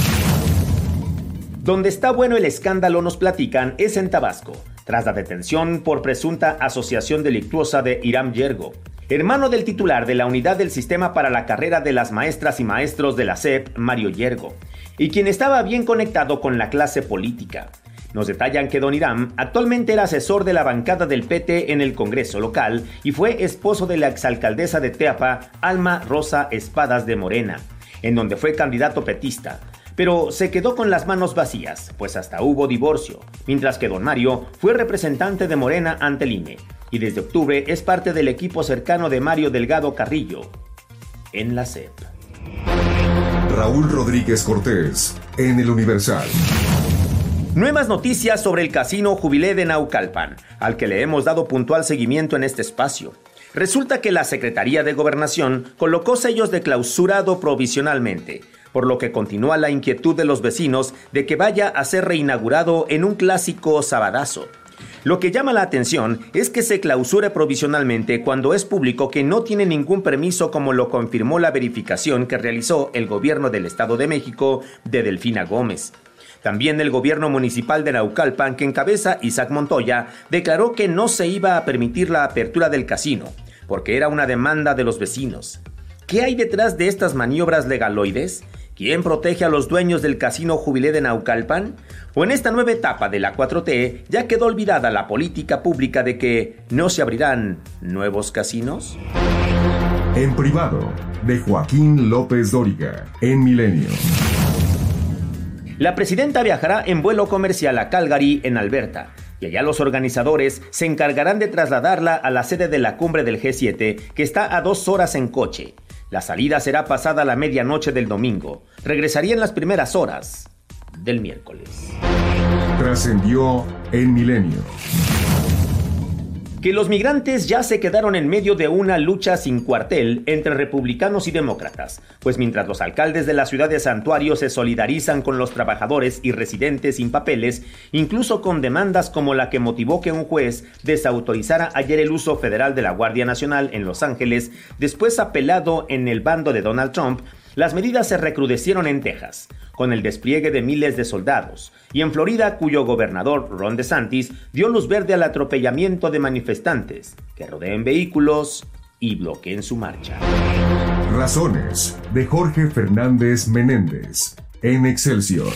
Speaker 5: Donde está bueno el escándalo, nos platican, es en Tabasco, tras la detención por presunta asociación delictuosa de Hiram Yergo, hermano del titular de la unidad del sistema para la carrera de las maestras y maestros de la S E P, Mario Yergo, y quien estaba bien conectado con la clase política. Nos detallan que don Hiram actualmente era asesor de la bancada del P T en el Congreso local y fue esposo de la exalcaldesa de Teapa, Alma Rosa Espadas de Morena, en donde fue candidato petista. Pero se quedó con las manos vacías, pues hasta hubo divorcio, mientras que don Mario fue representante de Morena ante el I N E y desde octubre es parte del equipo cercano de Mario Delgado Carrillo en la S E P.
Speaker 3: Raúl Rodríguez Cortés, en el Universal.
Speaker 5: Nuevas noticias sobre el Casino Jubilé de Naucalpan, al que le hemos dado puntual seguimiento en este espacio. Resulta que la Secretaría de Gobernación colocó sellos de clausurado provisionalmente, por lo que continúa la inquietud de los vecinos de que vaya a ser reinaugurado en un clásico sabadazo. Lo que llama la atención es que se clausure provisionalmente cuando es público que no tiene ningún permiso, como lo confirmó la verificación que realizó el gobierno del Estado de México de Delfina Gómez. También el gobierno municipal de Naucalpan, que encabeza Isaac Montoya, declaró que no se iba a permitir la apertura del casino, porque era una demanda de los vecinos. ¿Qué hay detrás de estas maniobras legaloides? ¿Quién protege a los dueños del Casino Jubilé de Naucalpan? ¿O en esta nueva etapa de la cuatro T ya quedó olvidada la política pública de que no se abrirán nuevos casinos?
Speaker 3: En privado, de Joaquín López Dóriga, en Milenio.
Speaker 5: La presidenta viajará en vuelo comercial a Calgary, en Alberta, y allá los organizadores se encargarán de trasladarla a la sede de la cumbre del G siete, que está a dos horas en coche. La salida será pasada la medianoche del domingo. Regresaría en las primeras horas del miércoles.
Speaker 3: Trascendió en Milenio.
Speaker 5: Que los migrantes ya se quedaron en medio de una lucha sin cuartel entre republicanos y demócratas, pues mientras los alcaldes de la ciudad de Santuario se solidarizan con los trabajadores y residentes sin papeles, incluso con demandas como la que motivó que un juez desautorizara ayer el uso federal de la Guardia Nacional en Los Ángeles, después apelado en el bando de Donald Trump, las medidas se recrudecieron en Texas, con el despliegue de miles de soldados, y en Florida, cuyo gobernador Ron DeSantis dio luz verde al atropellamiento de manifestantes que rodeen vehículos y bloqueen su marcha.
Speaker 3: Razones, de Jorge Fernández Menéndez, en Excelsior.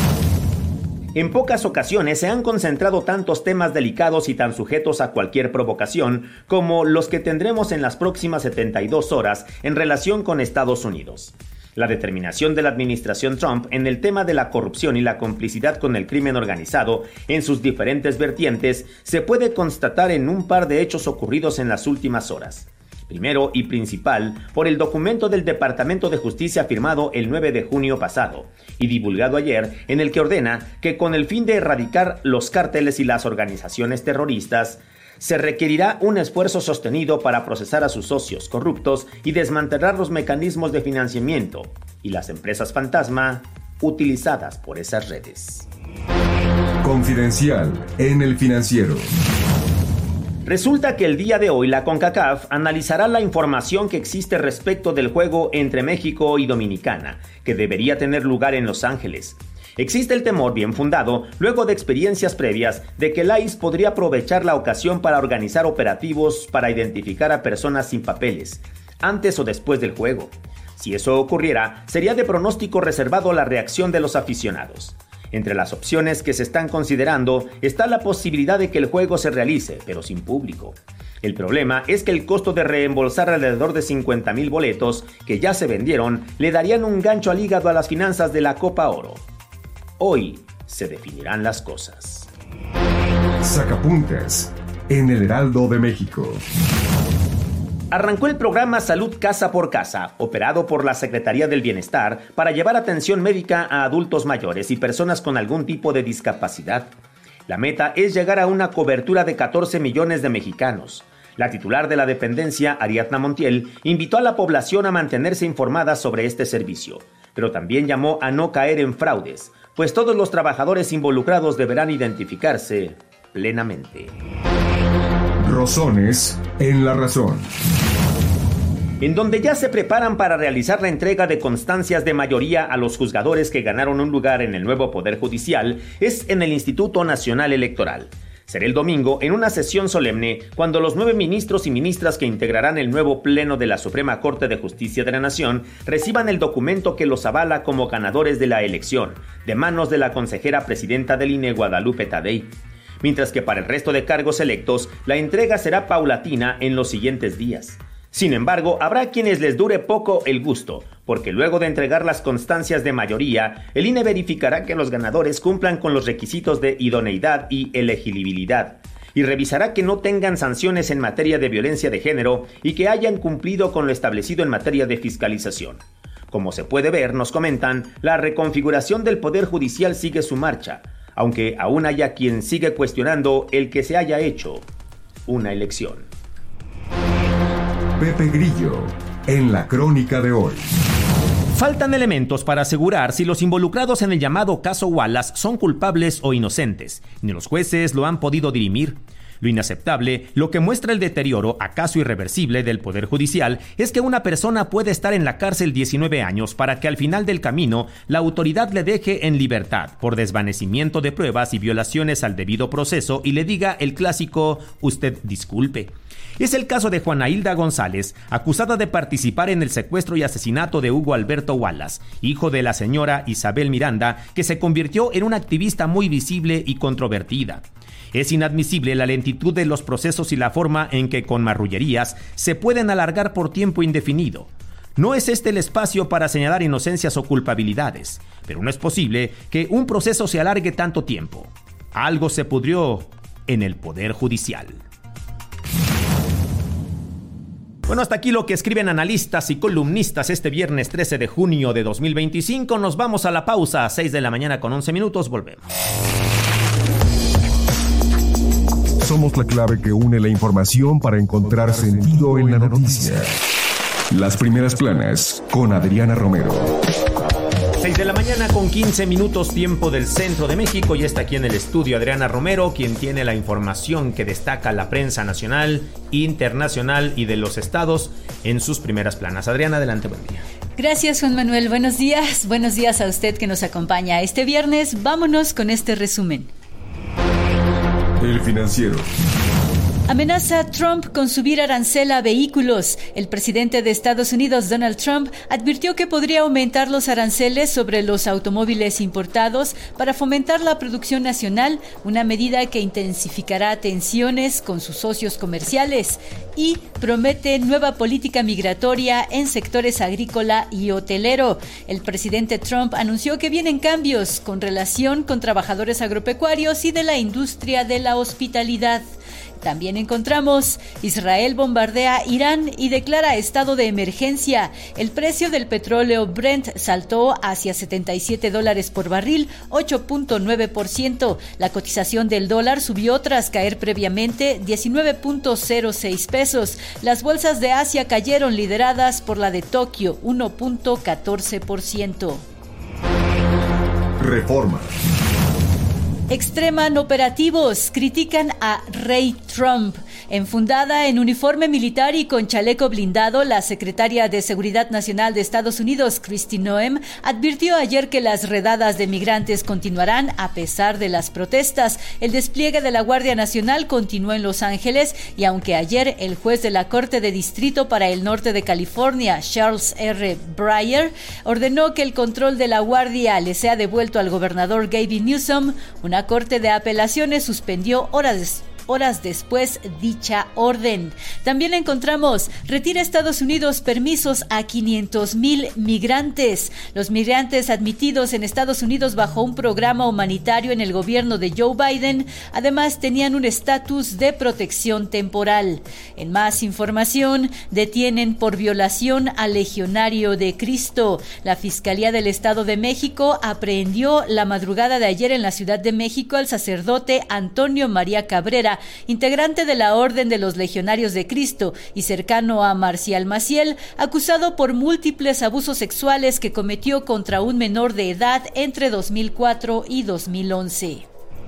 Speaker 5: En pocas ocasiones se han concentrado tantos temas delicados y tan sujetos a cualquier provocación como los que tendremos en las próximas setenta y dos horas en relación con Estados Unidos. La determinación de la administración Trump en el tema de la corrupción y la complicidad con el crimen organizado en sus diferentes vertientes se puede constatar en un par de hechos ocurridos en las últimas horas. Primero y principal, por el documento del Departamento de Justicia firmado el nueve de junio pasado y divulgado ayer, en el que ordena que con el fin de erradicar los cárteles y las organizaciones terroristas, se requerirá un esfuerzo sostenido para procesar a sus socios corruptos y desmantelar los mecanismos de financiamiento y las empresas fantasma utilizadas por esas redes.
Speaker 3: Confidencial en El Financiero.
Speaker 5: Resulta que el día de hoy la CONCACAF analizará la información que existe respecto del juego entre México y Dominicana, que debería tener lugar en Los Ángeles. Existe el temor bien fundado, luego de experiencias previas, de que la I C E podría aprovechar la ocasión para organizar operativos para identificar a personas sin papeles, antes o después del juego. Si eso ocurriera, sería de pronóstico reservado la reacción de los aficionados. Entre las opciones que se están considerando está la posibilidad de que el juego se realice, pero sin público. El problema es que el costo de reembolsar alrededor de cincuenta mil boletos que ya se vendieron le darían un gancho al hígado a las finanzas de la Copa Oro. Hoy se definirán las cosas.
Speaker 3: Sacapuntas en el Heraldo de México.
Speaker 5: Arrancó el programa Salud Casa por Casa, operado por la Secretaría del Bienestar para llevar atención médica a adultos mayores y personas con algún tipo de discapacidad. La meta es llegar a una cobertura de catorce millones de mexicanos. La titular de la dependencia, Ariadna Montiel, invitó a la población a mantenerse informada sobre este servicio, pero también llamó a no caer en fraudes, pues todos los trabajadores involucrados deberán identificarse plenamente.
Speaker 3: Rosones en la razón.
Speaker 5: En donde ya se preparan para realizar la entrega de constancias de mayoría a los juzgadores que ganaron un lugar en el nuevo Poder Judicial es en el Instituto Nacional Electoral. Será el domingo en una sesión solemne cuando los nueve ministros y ministras que integrarán el nuevo Pleno de la Suprema Corte de Justicia de la Nación reciban el documento que los avala como ganadores de la elección, de manos de la consejera presidenta del I N E, Guadalupe Tadei. Mientras que para el resto de cargos electos, la entrega será paulatina en los siguientes días. Sin embargo, habrá quienes les dure poco el gusto, porque luego de entregar las constancias de mayoría, el I N E verificará que los ganadores cumplan con los requisitos de idoneidad y elegibilidad, y revisará que no tengan sanciones en materia de violencia de género y que hayan cumplido con lo establecido en materia de fiscalización. Como se puede ver, nos comentan, la reconfiguración del Poder Judicial sigue su marcha, aunque aún haya quien sigue cuestionando el que se haya hecho una elección.
Speaker 3: Pepe Grillo, en la crónica de hoy.
Speaker 5: Faltan elementos para asegurar si los involucrados en el llamado caso Wallace son culpables o inocentes. Ni los jueces lo han podido dirimir. Lo inaceptable, lo que muestra el deterioro, acaso irreversible, del Poder Judicial, es que una persona puede estar en la cárcel diecinueve años para que al final del camino la autoridad le deje en libertad por desvanecimiento de pruebas y violaciones al debido proceso y le diga el clásico «usted disculpe». Es el caso de Juana Hilda González, acusada de participar en el secuestro y asesinato de Hugo Alberto Wallace, hijo de la señora Isabel Miranda, que se convirtió en una activista muy visible y controvertida. Es inadmisible la lentitud de los procesos y la forma en que con marrullerías se pueden alargar por tiempo indefinido. No es este el espacio para señalar inocencias o culpabilidades, pero no es posible que un proceso se alargue tanto tiempo. Algo se pudrió en el Poder Judicial. Bueno, hasta aquí lo que escriben analistas y columnistas este viernes trece de junio de dos mil veinticinco. Nos vamos a la pausa a seis de la mañana con once minutos. Volvemos.
Speaker 3: Somos la clave que une la información para encontrar sentido en la noticia. Las primeras planas con Adriana Romero.
Speaker 5: seis de la mañana con quince minutos tiempo del centro de México, y está aquí en el estudio Adriana Romero, quien tiene la información que destaca la prensa nacional, internacional y de los estados en sus primeras planas. Adriana, adelante, buen día.
Speaker 15: Gracias, Juan Manuel. Buenos días. Buenos días a usted que nos acompaña este viernes. Vámonos con este resumen.
Speaker 3: El Financiero.
Speaker 15: Amenaza Trump con subir arancel a vehículos. El presidente de Estados Unidos, Donald Trump, advirtió que podría aumentar los aranceles sobre los automóviles importados para fomentar la producción nacional, una medida que intensificará tensiones con sus socios comerciales, y promete nueva política migratoria en sectores agrícola y hotelero. El presidente Trump anunció que vienen cambios con relación con trabajadores agropecuarios y de la industria de la hospitalidad. También encontramos, Israel bombardea Irán y declara estado de emergencia. El precio del petróleo Brent saltó hacia setenta y siete dólares por barril, ocho punto nueve por ciento. La cotización del dólar subió tras caer previamente diecinueve punto cero seis pesos. Las bolsas de Asia cayeron, lideradas por la de Tokio, uno punto catorce por ciento.
Speaker 3: Reforma.
Speaker 15: Extreman operativos, critican a Rey Trump. Enfundada en uniforme militar y con chaleco blindado, la secretaria de Seguridad Nacional de Estados Unidos, Kristi Noem, advirtió ayer que las redadas de migrantes continuarán a pesar de las protestas. El despliegue de la Guardia Nacional continuó en Los Ángeles, y aunque ayer el juez de la Corte de Distrito para el Norte de California, Charles R. Breyer, ordenó que el control de la Guardia le sea devuelto al gobernador Gavin Newsom, una Corte de Apelaciones suspendió horas horas después dicha orden. También encontramos, retira Estados Unidos permisos a quinientos mil migrantes. Los migrantes admitidos en Estados Unidos bajo un programa humanitario en el gobierno de Joe Biden, además tenían un estatus de protección temporal. En más información, detienen por violación al legionario de Cristo. La Fiscalía del Estado de México aprehendió la madrugada de ayer en la Ciudad de México al sacerdote Antonio María Cabrera, integrante de la Orden de los Legionarios de Cristo y cercano a Marcial Maciel, acusado por múltiples abusos sexuales que cometió contra un menor de edad entre dos mil cuatro y dos mil once.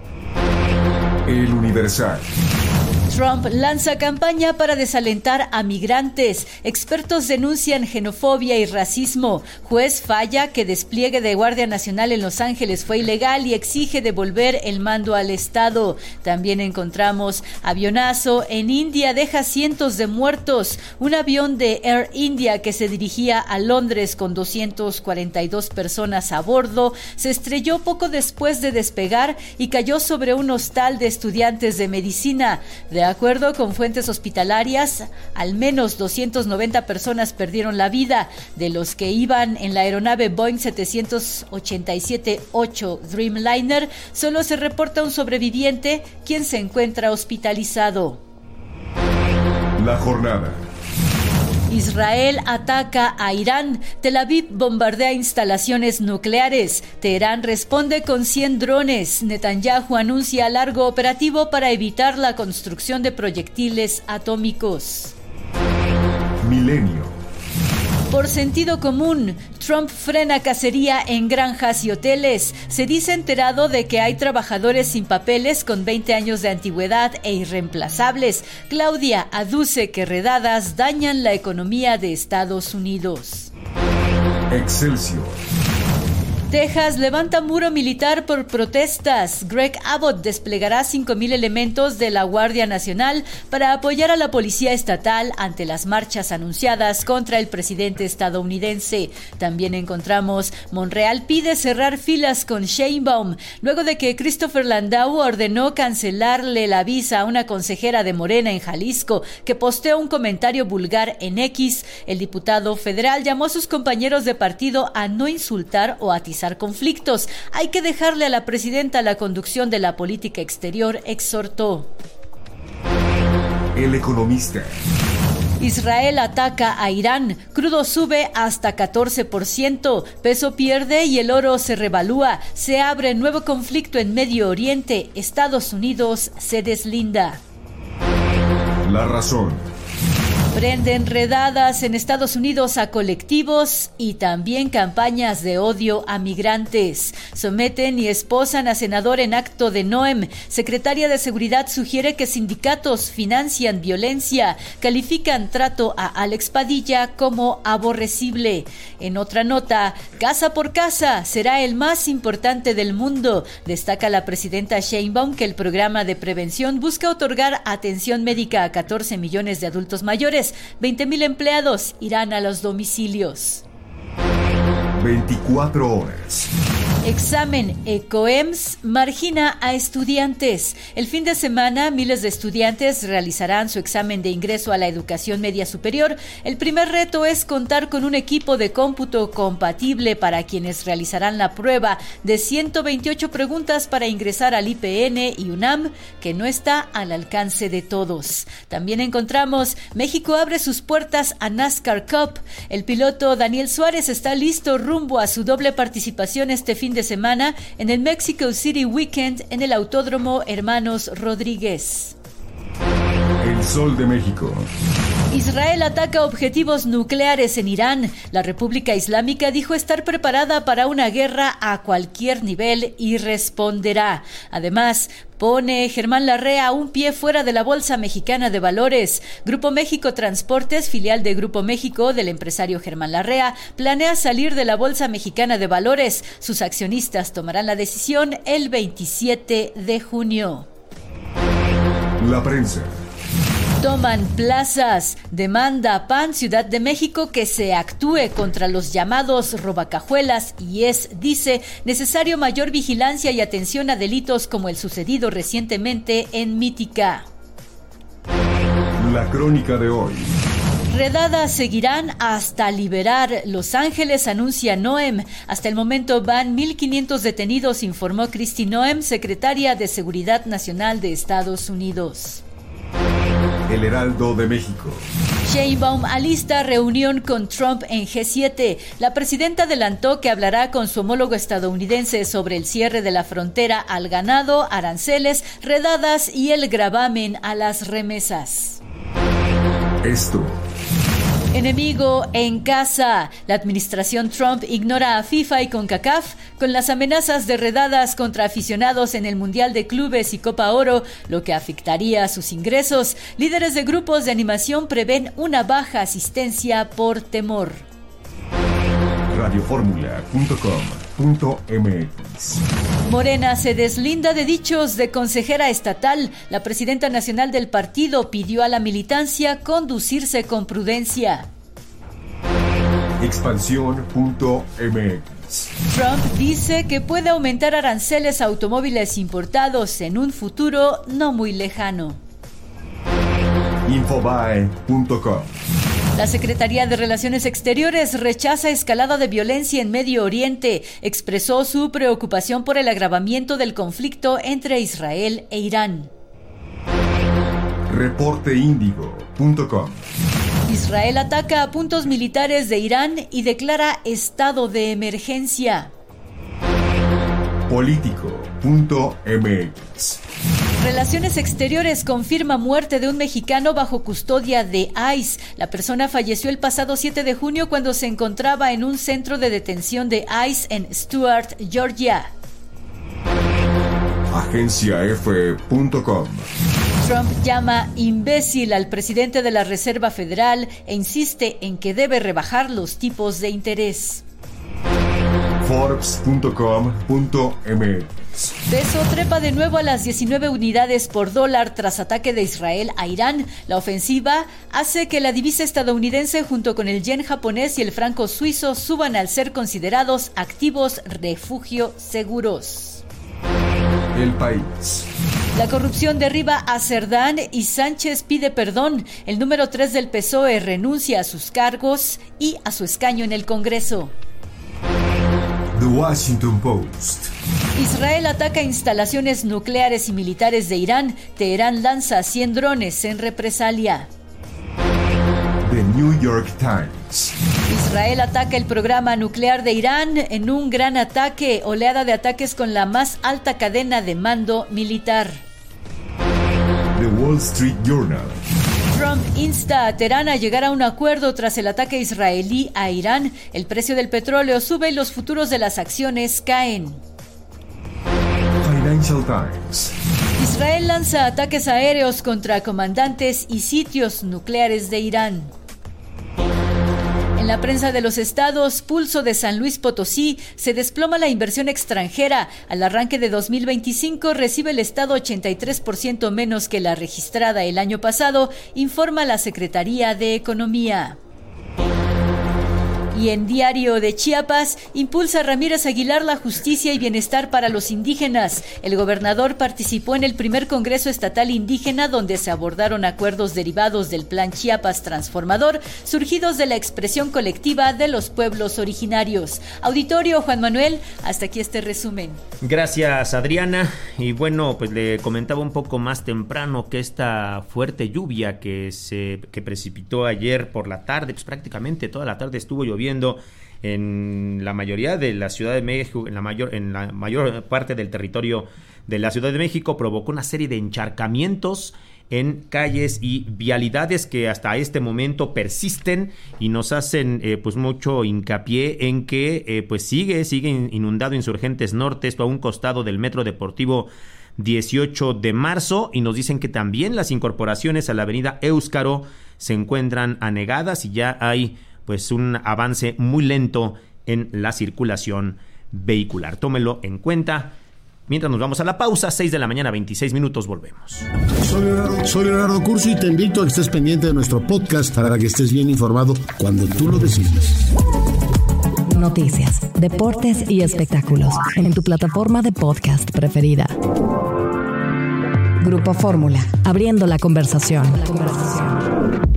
Speaker 3: El Universal.
Speaker 15: Trump lanza campaña para desalentar a migrantes. Expertos denuncian xenofobia y racismo. Juez falla que despliegue de Guardia Nacional en Los Ángeles fue ilegal y exige devolver el mando al Estado. También encontramos, avionazo en India deja cientos de muertos. Un avión de Air India que se dirigía a Londres con doscientas cuarenta y dos personas a bordo se estrelló poco después de despegar y cayó sobre un hostal de estudiantes de medicina. De acuerdo con fuentes hospitalarias, al menos doscientas noventa personas perdieron la vida. De los que iban en la aeronave Boeing setecientos ochenta y siete ocho Dreamliner, solo se reporta un sobreviviente, quien se encuentra hospitalizado.
Speaker 3: La jornada.
Speaker 15: Israel ataca a Irán. Tel Aviv bombardea instalaciones nucleares. Teherán responde con cien drones. Netanyahu anuncia largo operativo para evitar la construcción de proyectiles atómicos.
Speaker 3: Milenio.
Speaker 15: Por sentido común, Trump frena cacería en granjas y hoteles. Se dice enterado de que hay trabajadores sin papeles con veinte años de antigüedad e irreemplazables. Claudia aduce que redadas dañan la economía de Estados Unidos.
Speaker 3: Excelsior.
Speaker 15: Texas levanta muro militar por protestas. Greg Abbott desplegará cinco mil elementos de la Guardia Nacional para apoyar a la policía estatal ante las marchas anunciadas contra el presidente estadounidense. También encontramos Monreal pide cerrar filas con Sheinbaum luego de que Christopher Landau ordenó cancelarle la visa a una consejera de Morena en Jalisco que posteó un comentario vulgar en X. El diputado federal llamó a sus compañeros de partido a no insultar o atizar conflictos. Hay que dejarle a la presidenta la conducción de la política exterior, exhortó.
Speaker 3: El Economista.
Speaker 15: Israel ataca a Irán, crudo sube hasta catorce por ciento, peso pierde y el oro se revalúa, se abre nuevo conflicto en Medio Oriente, Estados Unidos se deslinda.
Speaker 3: La Razón.
Speaker 15: Prenden redadas en Estados Unidos a colectivos y también campañas de odio a migrantes. Someten y esposan a senador en acto de Noem. Secretaria de Seguridad sugiere que sindicatos financian violencia. Califican trato a Alex Padilla como aborrecible. En otra nota, casa por casa será el más importante del mundo. Destaca la presidenta Sheinbaum que el programa de prevención busca otorgar atención médica a catorce millones de adultos mayores. veinte mil empleados irán a los domicilios.
Speaker 3: veinticuatro horas.
Speaker 15: Examen ECOEMS margina a estudiantes. El fin de semana, miles de estudiantes realizarán su examen de ingreso a la educación media superior. El primer reto es contar con un equipo de cómputo compatible para quienes realizarán la prueba de ciento veintiocho preguntas para ingresar al I P N y UNAM, que no está al alcance de todos. También encontramos México abre sus puertas a NASCAR Cup. El piloto Daniel Suárez está listo rumbo a su doble participación este fin de semana en el Mexico City Weekend en el Autódromo Hermanos Rodríguez.
Speaker 3: El Sol de México.
Speaker 15: Israel ataca objetivos nucleares en Irán. La República Islámica dijo estar preparada para una guerra a cualquier nivel y responderá. Además, pone Germán Larrea un pie fuera de la Bolsa Mexicana de Valores. Grupo México Transportes, filial de Grupo México del empresario Germán Larrea, planea salir de la Bolsa Mexicana de Valores. Sus accionistas tomarán la decisión el veintisiete de junio.
Speaker 3: La prensa.
Speaker 15: Toman plazas. Demanda P A N Ciudad de México que se actúe contra los llamados robacajuelas y es, dice, necesario mayor vigilancia y atención a delitos como el sucedido recientemente en Mítica.
Speaker 3: La crónica de hoy.
Speaker 15: Redadas seguirán hasta liberar. Los Ángeles anuncia Noem. Hasta el momento van mil quinientos detenidos, informó Kristi Noem, secretaria de Seguridad Nacional de Estados Unidos.
Speaker 3: El Heraldo de México.
Speaker 15: Sheinbaum alista reunión con Trump en G siete. La presidenta adelantó que hablará con su homólogo estadounidense sobre el cierre de la frontera al ganado, aranceles, redadas y el gravamen a las remesas.
Speaker 3: Esto.
Speaker 15: Enemigo en casa. La administración Trump ignora a FIFA y CONCACAF con las amenazas de redadas contra aficionados en el Mundial de Clubes y Copa Oro, lo que afectaría a sus ingresos. Líderes de grupos de animación prevén una baja asistencia por temor.
Speaker 3: radio fórmula punto com punto m x.
Speaker 15: Morena se deslinda de dichos de consejera estatal. La presidenta nacional del partido pidió a la militancia conducirse con prudencia.
Speaker 3: expansión punto m x.
Speaker 15: Trump dice que puede aumentar aranceles a automóviles importados en un futuro no muy lejano.
Speaker 3: infobae punto com.
Speaker 15: La Secretaría de Relaciones Exteriores rechaza escalada de violencia en Medio Oriente. Expresó su preocupación por el agravamiento del conflicto entre Israel e Irán.
Speaker 3: reporte índigo punto com.
Speaker 15: Israel ataca a puntos militares de Irán y declara estado de emergencia.
Speaker 3: político punto m x.
Speaker 15: Relaciones Exteriores confirma muerte de un mexicano bajo custodia de ICE. La persona falleció el pasado siete de junio cuando se encontraba en un centro de detención de ICE en Stuart, Georgia.
Speaker 3: agencia efe punto com.
Speaker 15: Trump llama imbécil al presidente de la Reserva Federal e insiste en que debe rebajar los tipos de interés.
Speaker 3: Forbes punto com punto m x.
Speaker 15: Peso trepa de nuevo a las diecinueve unidades por dólar tras ataque de Israel a Irán. La ofensiva hace que la divisa estadounidense junto con el yen japonés y el franco suizo suban al ser considerados activos refugio seguros.
Speaker 3: El País.
Speaker 15: La corrupción derriba a Cerdán y Sánchez pide perdón. El número tres del P S O E renuncia a sus cargos y a su escaño en el Congreso.
Speaker 3: The Washington Post.
Speaker 15: Israel ataca instalaciones nucleares y militares de Irán. Teherán lanza cien drones en represalia.
Speaker 3: The New York Times.
Speaker 15: Israel ataca el programa nuclear de Irán en un gran ataque, oleada de ataques con la más alta cadena de mando militar.
Speaker 3: The Wall Street Journal.
Speaker 15: Trump insta a Teherán a llegar a un acuerdo tras el ataque israelí a Irán. El precio del petróleo sube y los futuros de las acciones caen.
Speaker 3: Financial Times.
Speaker 15: Israel lanza ataques aéreos contra comandantes y sitios nucleares de Irán. En la prensa de los estados, Pulso de San Luis Potosí, se desploma la inversión extranjera. Al arranque de dos mil veinticinco recibe el estado ochenta y tres por ciento menos que la registrada el año pasado, informa la Secretaría de Economía. Y en Diario de Chiapas, impulsa Ramírez Aguilar la justicia y bienestar para los indígenas. El gobernador participó en el primer Congreso Estatal Indígena, donde se abordaron acuerdos derivados del Plan Chiapas Transformador, surgidos de la expresión colectiva de los pueblos originarios. Auditorio, Juan Manuel, hasta aquí este resumen.
Speaker 5: Gracias, Adriana. Y bueno, pues le comentaba un poco más temprano que esta fuerte lluvia que se que precipitó ayer por la tarde, pues prácticamente toda la tarde estuvo lloviendo en la mayoría de la Ciudad de México, en la mayor en la mayor parte del territorio de la Ciudad de México, provocó una serie de encharcamientos en calles y vialidades que hasta este momento persisten y nos hacen eh, pues mucho hincapié en que eh, pues sigue sigue inundado Insurgentes Norte, esto a un costado del Metro Deportivo dieciocho de marzo, y nos dicen que también las incorporaciones a la avenida Éuskaro se encuentran anegadas y ya hay pues un avance muy lento en la circulación vehicular. Tómelo en cuenta. Mientras nos vamos a la pausa, seis de la mañana, veintiséis minutos, volvemos.
Speaker 16: Soy Leonardo, soy Leonardo Curcio y te invito a que estés pendiente de nuestro podcast para que estés bien informado cuando tú lo decidas.
Speaker 2: Noticias, deportes y espectáculos en tu plataforma de podcast preferida. Grupo Fórmula, abriendo la conversación. La conversación.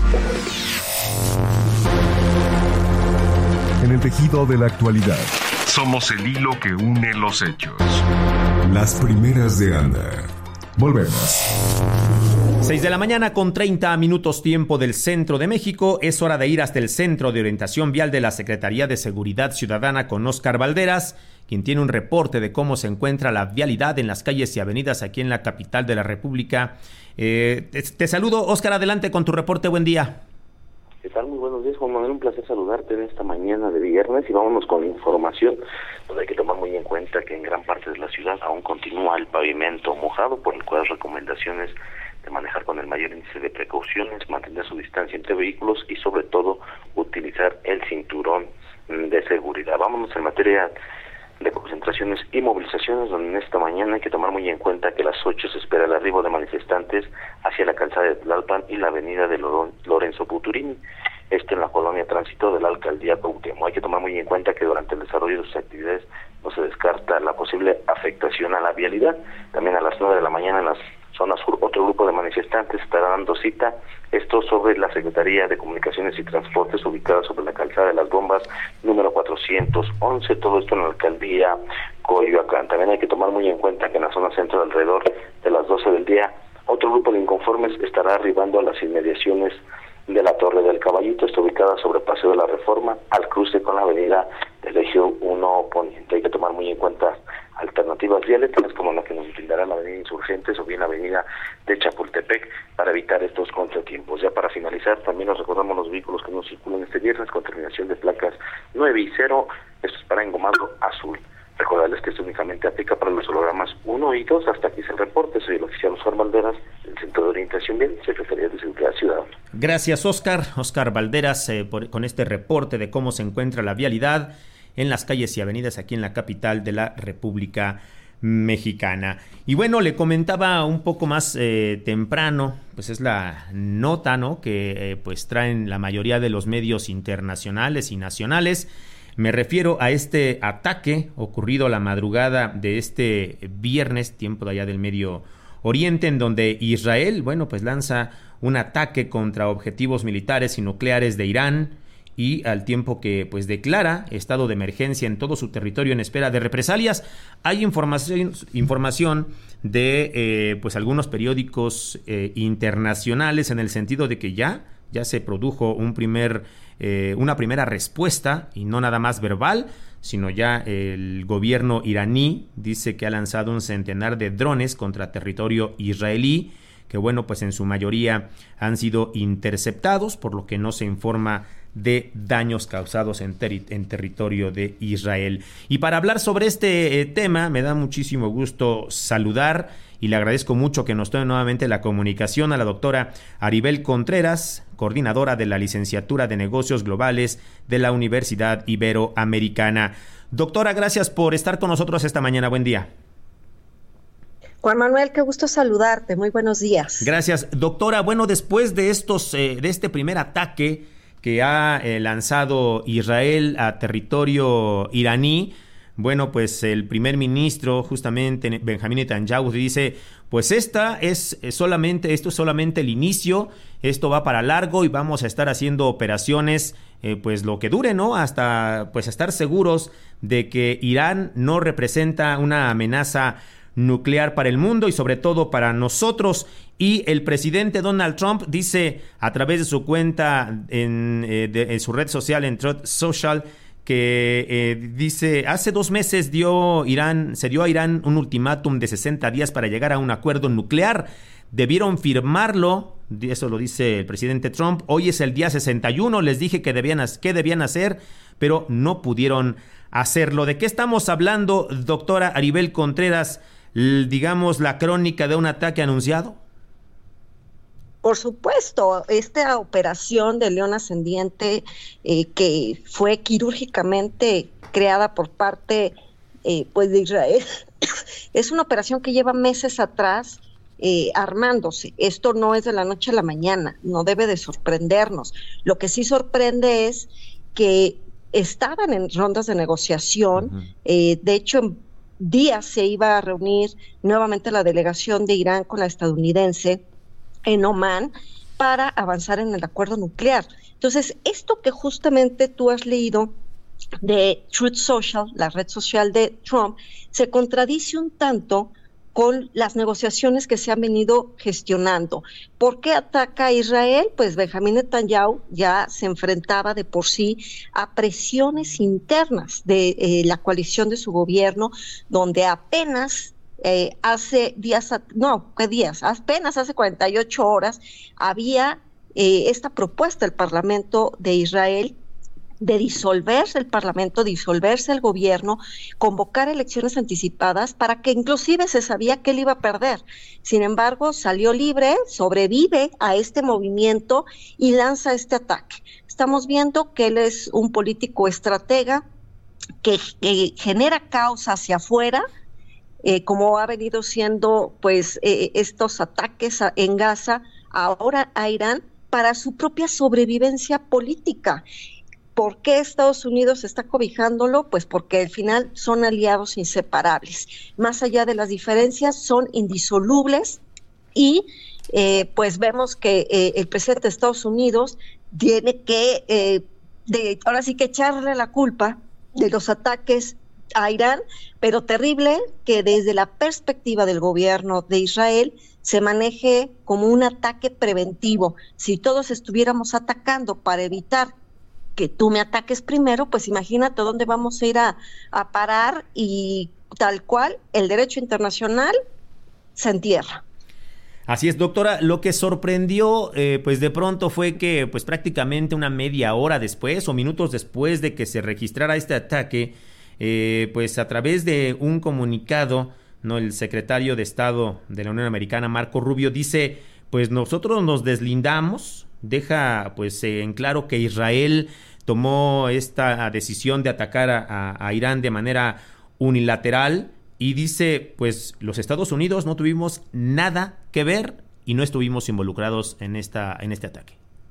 Speaker 3: En el tejido de la actualidad, somos el hilo que une los hechos. Las primeras de Anda. Volvemos.
Speaker 5: seis de la mañana con treinta minutos tiempo del centro de México. Es hora de ir hasta el Centro de Orientación Vial de la Secretaría de Seguridad Ciudadana con Óscar Valderas, quien tiene un reporte de cómo se encuentra la vialidad en las calles y avenidas aquí en la capital de la República. Eh, te, te saludo, Óscar, adelante con tu reporte. Buen día.
Speaker 17: ¿Qué tal? Muy buenos días, Juan Manuel. Un placer saludarte en esta mañana de viernes y vámonos con información donde hay que tomar muy en cuenta que en gran parte de la ciudad aún continúa el pavimento mojado, por el cual recomendaciones de manejar con el mayor índice de precauciones, mantener su distancia entre vehículos y sobre todo utilizar el cinturón de seguridad. Vámonos en materia de concentraciones y movilizaciones, donde en esta mañana hay que tomar muy en cuenta que a las ocho se espera el arribo de manifestantes hacia la calzada de Tlalpan y la avenida de Lorenzo Puturini, esto en la colonia Tránsito de la alcaldía Cuauhtémoc. Hay que tomar muy en cuenta que durante el desarrollo de sus actividades no se descarta la posible afectación a la vialidad. También a las nueve de la mañana en las zona sur, otro grupo de manifestantes estará dando cita, esto sobre la Secretaría de Comunicaciones y Transportes, ubicada sobre la calzada de las Bombas, número cuatrocientos once, todo esto en la alcaldía Coyoacán. También hay que tomar muy en cuenta que en la zona centro, alrededor de las doce del día, otro grupo de inconformes estará arribando a las inmediaciones de la Torre del Caballito, está ubicada sobre Paseo de la Reforma, al cruce con la avenida del Eje uno Poniente. Hay que tomar muy en cuenta alternativas viales, tales como la que nos brindará la avenida Insurgentes o bien la avenida de Chapultepec, para evitar estos contratiempos. Ya para finalizar, también nos recordamos los vehículos que no circulan este viernes con terminación de placas nueve y cero, esto es para engomado azul. Recordarles que esto únicamente aplica para los hologramas uno y dos. Hasta aquí es el reporte. Soy el oficial Óscar Valderas, del Centro de Orientación Vial, Secretaría de Seguridad Ciudadana.
Speaker 5: Gracias, Óscar. Óscar Valderas, eh, por, con este reporte de cómo se encuentra la vialidad en las calles y avenidas aquí en la capital de la República Mexicana. Y bueno, le comentaba un poco más eh, temprano, pues es la nota, ¿no?, que eh, pues traen la mayoría de los medios internacionales y nacionales. Me refiero a este ataque ocurrido la madrugada de este viernes, tiempo de allá del Medio Oriente, en donde Israel, bueno, pues lanza un ataque contra objetivos militares y nucleares de Irán, y al tiempo que pues declara estado de emergencia en todo su territorio en espera de represalias. Hay información, información de eh, pues algunos periódicos eh, internacionales en el sentido de que ya, ya se produjo un primer, eh, una primera respuesta, y no nada más verbal, sino ya el gobierno iraní dice que ha lanzado un centenar de drones contra territorio israelí, que bueno, pues en su mayoría han sido interceptados, por lo que no se informa de daños causados en, teri- en territorio de Israel. Y para hablar sobre este eh, tema, me da muchísimo gusto saludar y le agradezco mucho que nos tome nuevamente la comunicación a la doctora Aribel Contreras, coordinadora de la licenciatura de Negocios Globales de la Universidad Iberoamericana. Doctora, gracias por estar con nosotros esta mañana. Buen día.
Speaker 18: Juan Manuel, qué gusto saludarte. Muy buenos días.
Speaker 5: Gracias, doctora. Bueno, después de estos, eh, de este primer ataque que ha eh, lanzado Israel a territorio iraní, bueno, pues el primer ministro, justamente Benjamín Netanyahu, dice, pues esta es solamente, esto es solamente el inicio, esto va para largo y vamos a estar haciendo operaciones, eh, pues lo que dure, ¿no? Hasta pues estar seguros de que Irán no representa una amenaza nuclear para el mundo y sobre todo para nosotros. Y el presidente Donald Trump dice a través de su cuenta en, eh, de, en su red social, en Truth Social, que eh, dice, hace dos meses dio Irán, se dio a Irán un ultimátum de sesenta días para llegar a un acuerdo nuclear. Debieron firmarlo, eso lo dice el presidente Trump. Hoy es el día sesenta y uno, les dije que debían, que debían hacer, pero no pudieron hacerlo. ¿De qué estamos hablando, doctora Aribel Contreras? Digamos, la crónica de un ataque anunciado.
Speaker 18: Por supuesto, esta operación de León Ascendiente, eh, que fue quirúrgicamente creada por parte eh, pues de Israel, es una operación que lleva meses atrás eh, armándose. Esto no es de la noche a la mañana, no debe de sorprendernos. Lo que sí sorprende es que estaban en rondas de negociación, uh-huh. eh, de hecho en días se iba a reunir nuevamente la delegación de Irán con la estadounidense en Omán para avanzar en el acuerdo nuclear. Entonces, esto que justamente tú has leído de Truth Social, la red social de Trump, se contradice un tanto con las negociaciones que se han venido gestionando. ¿Por qué ataca a Israel? Pues Benjamín Netanyahu ya se enfrentaba de por sí a presiones internas de eh, la coalición de su gobierno, donde apenas eh, hace días, no, ¿qué días? Apenas hace cuarenta y ocho horas había eh, esta propuesta del Parlamento de Israel de disolverse el Parlamento, disolverse el gobierno, convocar elecciones anticipadas para que inclusive se sabía que él iba a perder. Sin embargo, salió libre, sobrevive a este movimiento y lanza este ataque. Estamos viendo que él es un político estratega que, que genera caos hacia afuera, eh, como ha venido siendo pues eh, estos ataques a, en Gaza, ahora a Irán, para su propia sobrevivencia política. ¿Por qué Estados Unidos está cobijándolo? Pues porque al final son aliados inseparables. Más allá de las diferencias, son indisolubles y eh, pues vemos que eh, el presidente de Estados Unidos tiene que, eh, de, ahora sí que echarle la culpa de los ataques a Irán, pero terrible que desde la perspectiva del gobierno de Israel se maneje como un ataque preventivo. Si todos estuviéramos atacando para evitar que tú me ataques primero, pues imagínate dónde vamos a ir a, a parar y tal cual el derecho internacional se entierra.
Speaker 5: Así es, doctora. Lo que sorprendió, eh, pues de pronto fue que, pues prácticamente una media hora después o minutos después de que se registrara este ataque, eh, pues a través de un comunicado, no, el secretario de Estado de la Unión Americana, Marco Rubio, dice, pues nosotros nos deslindamos, deja pues en claro que Israel tomó esta decisión de atacar a, a, a Irán de manera unilateral y dice, pues los Estados Unidos no tuvimos nada que ver y no estuvimos involucrados en esta en este ataque.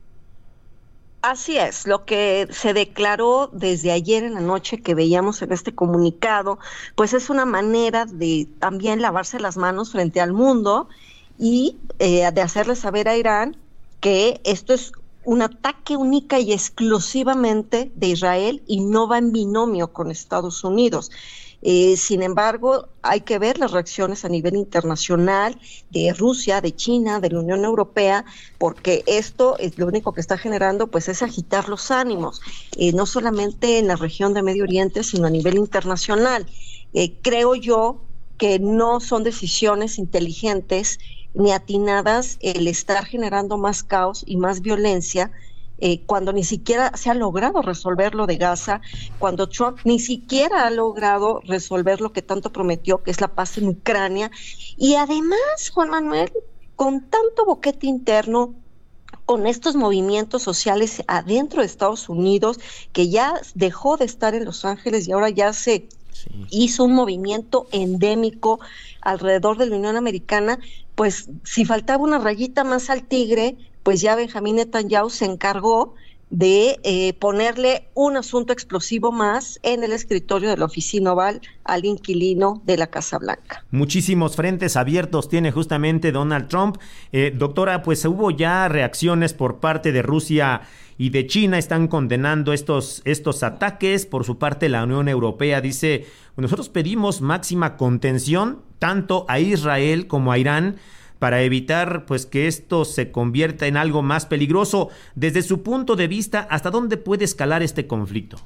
Speaker 18: Así es, lo que se declaró desde ayer en la noche que veíamos en este comunicado, pues es una manera de también lavarse las manos frente al mundo y eh, de hacerle saber a Irán que esto es un ataque única y exclusivamente de Israel y no va en binomio con Estados Unidos. Eh, sin embargo, hay que ver las reacciones a nivel internacional de Rusia, de China, de la Unión Europea, porque esto es lo único que está generando, pues, es agitar los ánimos, eh, no solamente en la región de Medio Oriente, sino a nivel internacional. Eh, creo yo que no son decisiones inteligentes ni atinadas el estar generando más caos y más violencia, Eh, cuando ni siquiera se ha logrado resolver lo de Gaza, cuando Trump ni siquiera ha logrado resolver lo que tanto prometió, que es la paz en Ucrania, y además, Juan Manuel, con tanto boquete interno, con estos movimientos sociales adentro de Estados Unidos, que ya dejó de estar en Los Ángeles y ahora ya se sí. hizo un movimiento endémico alrededor de la Unión Americana, pues si faltaba una rayita más al tigre, pues ya Benjamín Netanyahu se encargó de eh, ponerle un asunto explosivo más en el escritorio de la oficina oval al inquilino de la Casa Blanca.
Speaker 5: Muchísimos frentes abiertos tiene justamente Donald Trump. Eh, doctora, pues hubo ya reacciones por parte de Rusia y de China, están condenando estos, estos ataques. Por su parte, la Unión Europea dice, nosotros pedimos máxima contención tanto a Israel como a Irán, para evitar pues que esto se convierta en algo más peligroso. Desde su punto de vista, ¿hasta dónde puede escalar este conflicto?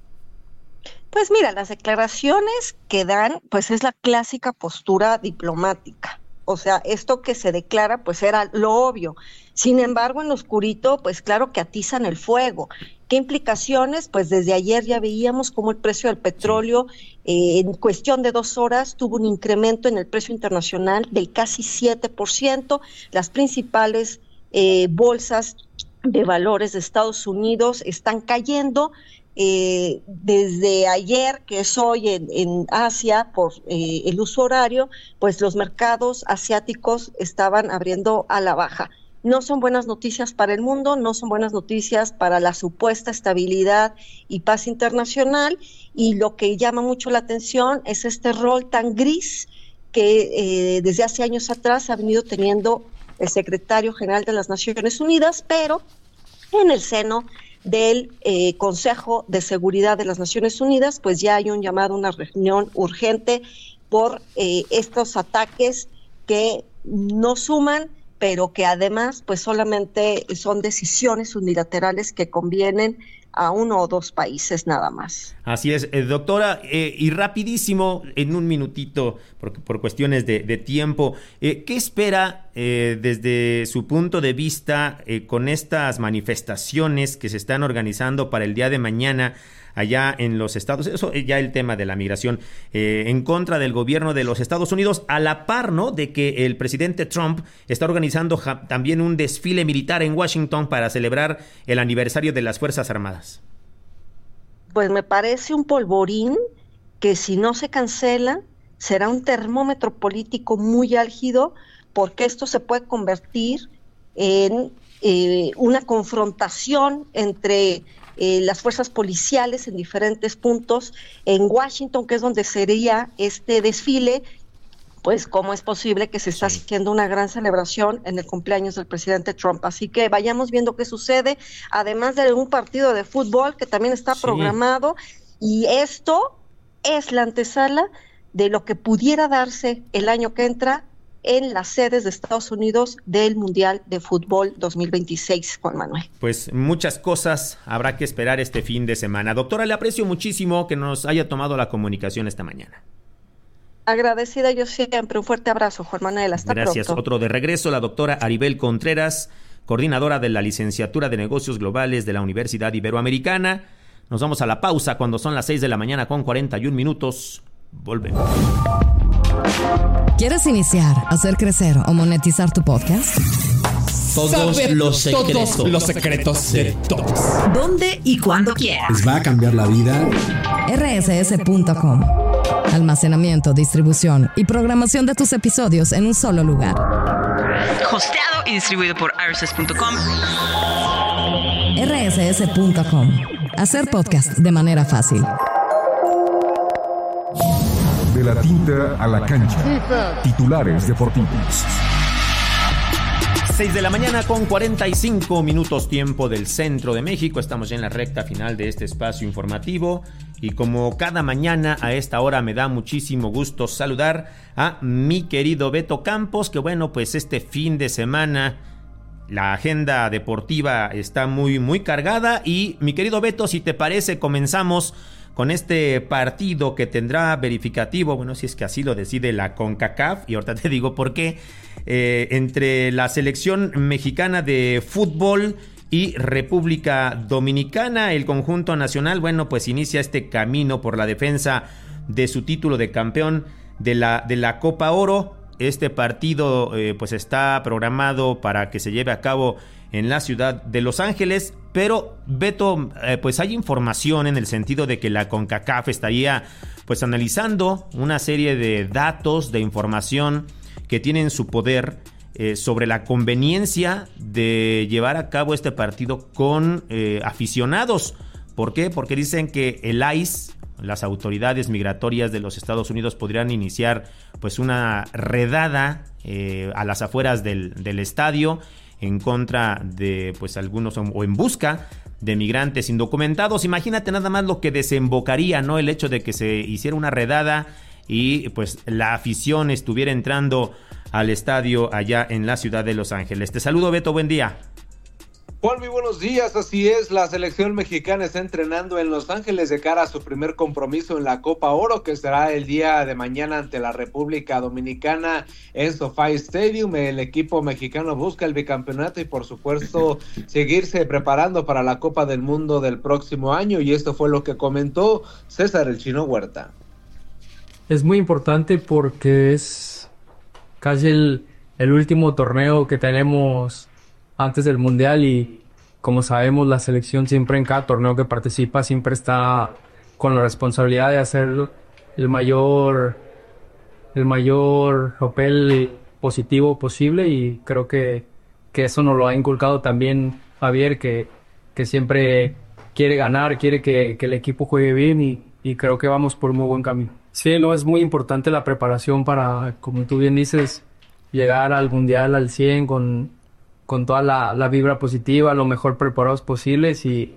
Speaker 18: Pues mira, las declaraciones que dan, pues es la clásica postura diplomática. O sea, esto que se declara, pues era lo obvio. Sin embargo, en lo oscurito, pues claro que atizan el fuego. ¿Qué implicaciones? Pues desde ayer ya veíamos cómo el precio del petróleo eh, en cuestión de dos horas tuvo un incremento en el precio internacional del casi siete por ciento. Las principales eh, bolsas de valores de Estados Unidos están cayendo. Eh, desde ayer, que es hoy en, en Asia, por eh, el uso horario, pues los mercados asiáticos estaban abriendo a la baja. No son buenas noticias para el mundo, no son buenas noticias para la supuesta estabilidad y paz internacional, y lo que llama mucho la atención es este rol tan gris que eh, desde hace años atrás ha venido teniendo el secretario general de las Naciones Unidas, pero en el seno del eh, Consejo de Seguridad de las Naciones Unidas, pues ya hay un llamado a una reunión urgente por eh, estos ataques que no suman, pero que además pues solamente son decisiones unilaterales que convienen a uno o dos países nada más.
Speaker 5: Así es, eh, doctora, eh, y rapidísimo, en un minutito, por, por cuestiones de, de tiempo, eh, ¿qué espera eh, desde su punto de vista eh, con estas manifestaciones que se están organizando para el día de mañana allá en los Estados Unidos? Eso ya el tema de la migración eh, en contra del gobierno de los Estados Unidos, a la par, ¿no?, de que el presidente Trump está organizando ja, también un desfile militar en Washington para celebrar el aniversario de las Fuerzas Armadas.
Speaker 18: Pues me parece un polvorín que, si no se cancela, será un termómetro político muy álgido, porque esto se puede convertir en eh, una confrontación entre Eh, las fuerzas policiales en diferentes puntos en Washington, que es donde sería este desfile. Pues cómo es posible que se está sí. haciendo una gran celebración en el cumpleaños del presidente Trump. Así que vayamos viendo qué sucede, además de un partido de fútbol que también está sí. programado, y esto es la antesala de lo que pudiera darse el año que entra en las sedes de Estados Unidos del Mundial de Fútbol dos mil veintiséis, Juan Manuel.
Speaker 5: Pues muchas cosas habrá que esperar este fin de semana. Doctora, le aprecio muchísimo que nos haya tomado la comunicación esta mañana.
Speaker 18: Agradecida yo siempre. Un fuerte abrazo, Juan Manuel. Hasta pronto.
Speaker 5: Gracias. Otro de regreso, la doctora Aribel Contreras, coordinadora de la Licenciatura de Negocios Globales de la Universidad Iberoamericana. Nos vamos a la pausa cuando son las seis de la mañana con cuarenta y un minutos. Volvemos.
Speaker 2: ¿Quieres iniciar, hacer crecer o monetizar tu podcast?
Speaker 19: todos
Speaker 20: Saber
Speaker 19: los secretos.
Speaker 20: Todos los secretos de todos.
Speaker 21: ¿Dónde y cuándo quieras?
Speaker 16: ¿Les va a cambiar la vida?
Speaker 2: R S S punto com. Almacenamiento, distribución y programación de tus episodios en un solo lugar.
Speaker 21: Hosteado y distribuido por R S S punto com.
Speaker 2: R S S punto com. Hacer podcast de manera fácil.
Speaker 3: De la tinta a la cancha. Titulares deportivos.
Speaker 5: seis de la mañana con cuarenta y cinco minutos tiempo del centro de México. Estamos ya en la recta final de este espacio informativo y como cada mañana a esta hora me da muchísimo gusto saludar a mi querido Beto Campos, que bueno, pues este fin de semana la agenda deportiva está muy muy cargada y mi querido Beto, si te parece, comenzamos con este partido que tendrá verificativo, bueno, si es que así lo decide la CONCACAF, y ahorita te digo por qué, eh, entre la selección mexicana de fútbol y República Dominicana. El conjunto nacional, bueno, pues inicia este camino por la defensa de su título de campeón de la, de la Copa Oro. Este partido eh, pues está programado para que se lleve a cabo en la ciudad de Los Ángeles, pero Beto, eh, pues hay información en el sentido de que la CONCACAF estaría pues analizando una serie de datos, de información que tiene en su poder eh, sobre la conveniencia de llevar a cabo este partido con eh, aficionados. ¿Por qué? Porque dicen que el I C E, las autoridades migratorias de los Estados Unidos, podrían iniciar pues una redada eh, a las afueras del, del estadio en contra de pues algunos o en busca de migrantes indocumentados. Imagínate nada más lo que desembocaría, ¿no? El hecho de que se hiciera una redada y pues la afición estuviera entrando al estadio allá en la ciudad de Los Ángeles. Te saludo, Beto, buen día.
Speaker 14: Juan, muy buenos días, así es, la selección mexicana está entrenando en Los Ángeles de cara a su primer compromiso en la Copa Oro, que será el día de mañana ante la República Dominicana en SoFi Stadium. El equipo mexicano busca el bicampeonato y por supuesto seguirse preparando para la Copa del Mundo del próximo año, y esto fue lo que comentó César el Chino Huerta.
Speaker 22: Es muy importante porque es casi el, el último torneo que tenemos antes del Mundial, y como sabemos la selección siempre en cada torneo que participa siempre está con la responsabilidad de hacer el mayor el mayor papel positivo posible, y creo que, que eso nos lo ha inculcado también Javier, que, que siempre quiere ganar, quiere que, que el equipo juegue bien, y, y creo que vamos por un muy buen camino. Sí, no, es muy importante la preparación para, como tú bien dices, llegar al Mundial al cien con con toda la, la vibra positiva, lo mejor preparados posibles. Y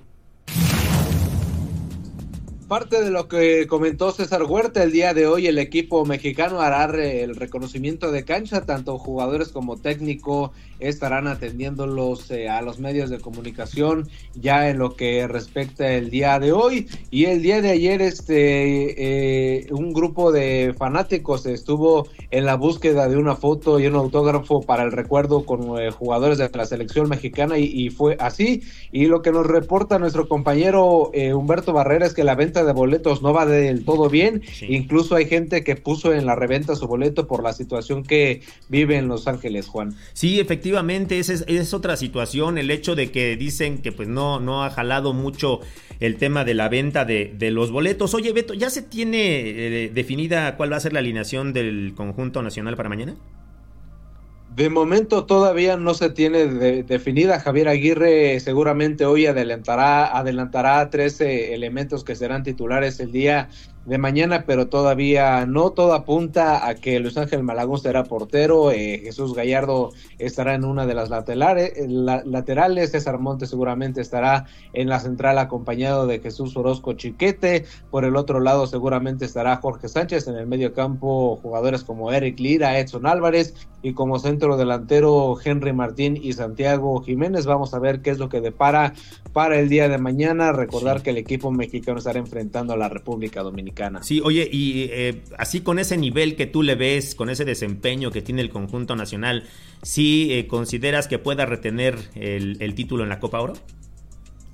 Speaker 14: parte de lo que comentó César Huerta, el día de hoy el equipo mexicano hará el reconocimiento de cancha, tanto jugadores como técnico estarán atendiéndolos eh, a los medios de comunicación ya en lo que respecta el día de hoy. Y el día de ayer este eh, un grupo de fanáticos estuvo en la búsqueda de una foto y un autógrafo para el recuerdo con eh, jugadores de la selección mexicana, y, y fue así. Y lo que nos reporta nuestro compañero eh, Humberto Barrera es que la venta de boletos no va del todo bien. Sí. Incluso hay gente que puso en la reventa su boleto por la situación que vive en Los Ángeles, Juan.
Speaker 5: Sí, efectivamente, esa es, es otra situación, el hecho de que dicen que pues no, no ha jalado mucho el tema de la venta de, de los boletos. Oye, Beto, ¿ya se tiene eh, definida cuál va a ser la alineación del conjunto nacional para mañana?
Speaker 14: De momento todavía no se tiene de, definida. Javier Aguirre seguramente hoy adelantará, adelantará trece elementos que serán titulares el día de mañana, pero todavía no. Todo apunta a que Luis Ángel Malagón será portero, eh, Jesús Gallardo estará en una de las laterales, la, laterales, César Montes seguramente estará en la central acompañado de Jesús Orozco Chiquete, por el otro lado seguramente estará Jorge Sánchez, en el medio campo jugadores como Eric Lira, Edson Álvarez, y como centro delantero Henry Martín y Santiago Jiménez. Vamos a ver qué es lo que depara para el día de mañana. Recordar sí. que el equipo mexicano estará enfrentando a la República Dominicana.
Speaker 5: Sí, oye, y eh, así con ese nivel que tú le ves, con ese desempeño que tiene el conjunto nacional, ¿sí eh, consideras que pueda retener el, el título en la Copa Oro?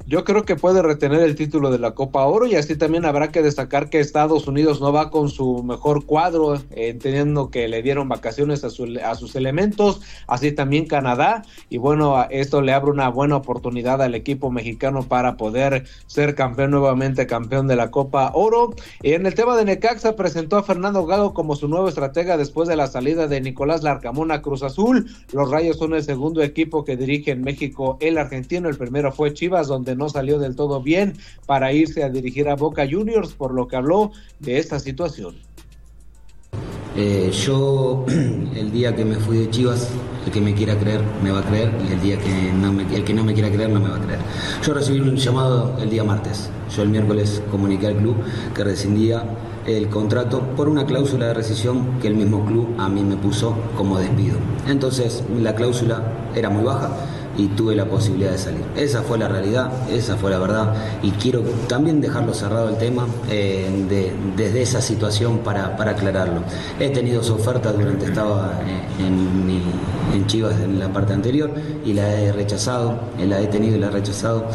Speaker 14: Yo creo que puede retener el título de la Copa Oro, y así también habrá que destacar que Estados Unidos no va con su mejor cuadro, eh, entendiendo que le dieron vacaciones a, su, a sus elementos, así también Canadá, y bueno, esto le abre una buena oportunidad al equipo mexicano para poder ser campeón nuevamente, campeón de la Copa Oro. Y en el tema de Necaxa, presentó a Fernando Gago como su nuevo estratega después de la salida de Nicolás Larcamón a Cruz Azul. Los Rayos son el segundo equipo que dirige en México el argentino, el primero fue Chivas, donde no salió del todo bien para irse a dirigir a Boca Juniors, por lo que habló de esta situación.
Speaker 1: Eh, yo, el día que me fui de Chivas, el que me quiera creer me va a creer, y el día que no me, el que no me quiera creer no me va a creer. Yo recibí un llamado el día martes. Yo el miércoles comuniqué al club que rescindía el contrato por una cláusula de rescisión que el mismo club a mí me puso como despido. Entonces la cláusula era muy baja y tuve la posibilidad de salir. Esa fue la realidad, esa fue la verdad, y quiero también dejarlo cerrado el tema eh, de, desde esa situación para, para aclararlo. He tenido su oferta durante estaba en, en, mi, en Chivas en la parte anterior y la he rechazado, la he tenido y la he rechazado.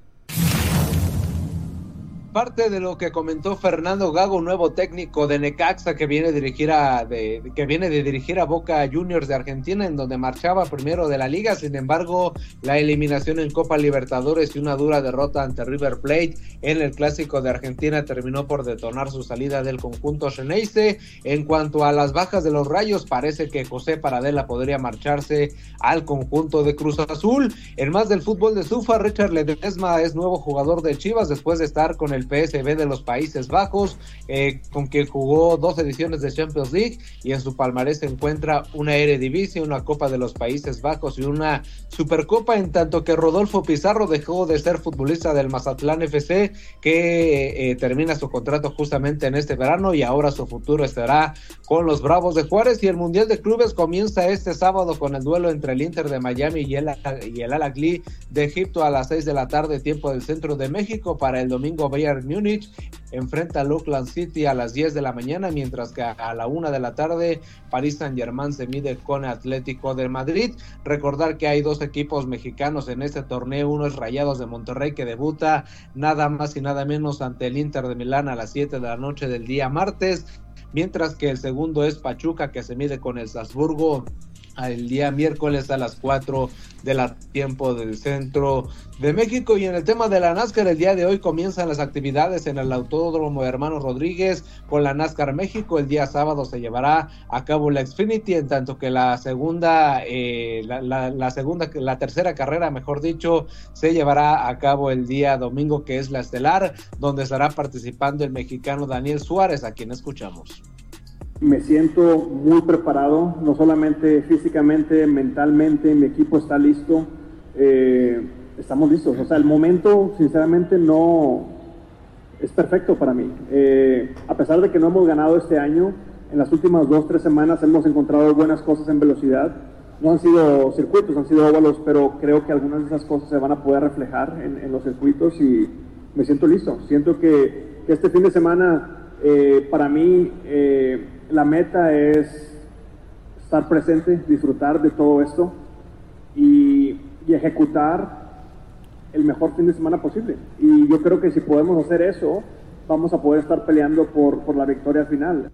Speaker 14: Parte de lo que comentó Fernando Gago, nuevo técnico de Necaxa que viene a dirigir a de, que viene de dirigir a Boca Juniors de Argentina, en donde marchaba primero de la liga. Sin embargo, la eliminación en Copa Libertadores y una dura derrota ante River Plate en el Clásico de Argentina terminó por detonar su salida del conjunto xeneize. En cuanto a las bajas de los Rayos, parece que José Paradela podría marcharse al conjunto de Cruz Azul. En más del fútbol de Sufa, Richard Ledesma es nuevo jugador de Chivas después de estar con el P S V de los Países Bajos, eh, con quien jugó dos ediciones de Champions League, y en su palmarés se encuentra una Eredivisie, una Copa de los Países Bajos y una Supercopa, en tanto que Rodolfo Pizarro dejó de ser futbolista del Mazatlán F C, que eh, termina su contrato justamente en este verano, y ahora su futuro estará con los Bravos de Juárez. Y el Mundial de Clubes comienza este sábado con el duelo entre el Inter de Miami y el, y el Al-Ahly de Egipto a las seis de la tarde, tiempo del centro de México. Para el domingo, Bayern Múnich enfrenta al Auckland City a las diez de la mañana, mientras que a la una de la tarde Paris Saint-Germain se mide con Atlético de Madrid. Recordar que hay dos equipos mexicanos en este torneo, uno es Rayados de Monterrey, que debuta nada más y nada menos ante el Inter de Milán a las siete de la noche del día martes, mientras que el segundo es Pachuca, que se mide con el Salzburgo el día miércoles a las cuatro de la tiempo del centro de México. Y en el tema de la NASCAR, el día de hoy comienzan las actividades en el Autódromo Hermanos Rodríguez con la NASCAR México. El día sábado se llevará a cabo la Xfinity, en tanto que la segunda, eh, la, la, la segunda, la tercera carrera, mejor dicho, se llevará a cabo el día domingo, que es la estelar, donde estará participando el mexicano Daniel Suárez, a quien escuchamos.
Speaker 19: Me siento muy preparado, no solamente físicamente, mentalmente, mi equipo está listo, eh, estamos listos. O sea, el momento, sinceramente, no es perfecto para mí. Eh, a pesar de que no hemos ganado este año, en las últimas dos, tres semanas hemos encontrado buenas cosas en velocidad. No han sido circuitos, han sido óvalos, pero creo que algunas de esas cosas se van a poder reflejar en, en los circuitos, y me siento listo. Siento que, que este fin de semana, eh, para mí, eh, la meta es estar presente, disfrutar de todo esto y, y ejecutar el mejor fin de semana posible. Y yo creo que si podemos hacer eso, vamos a poder estar peleando por, por la victoria final.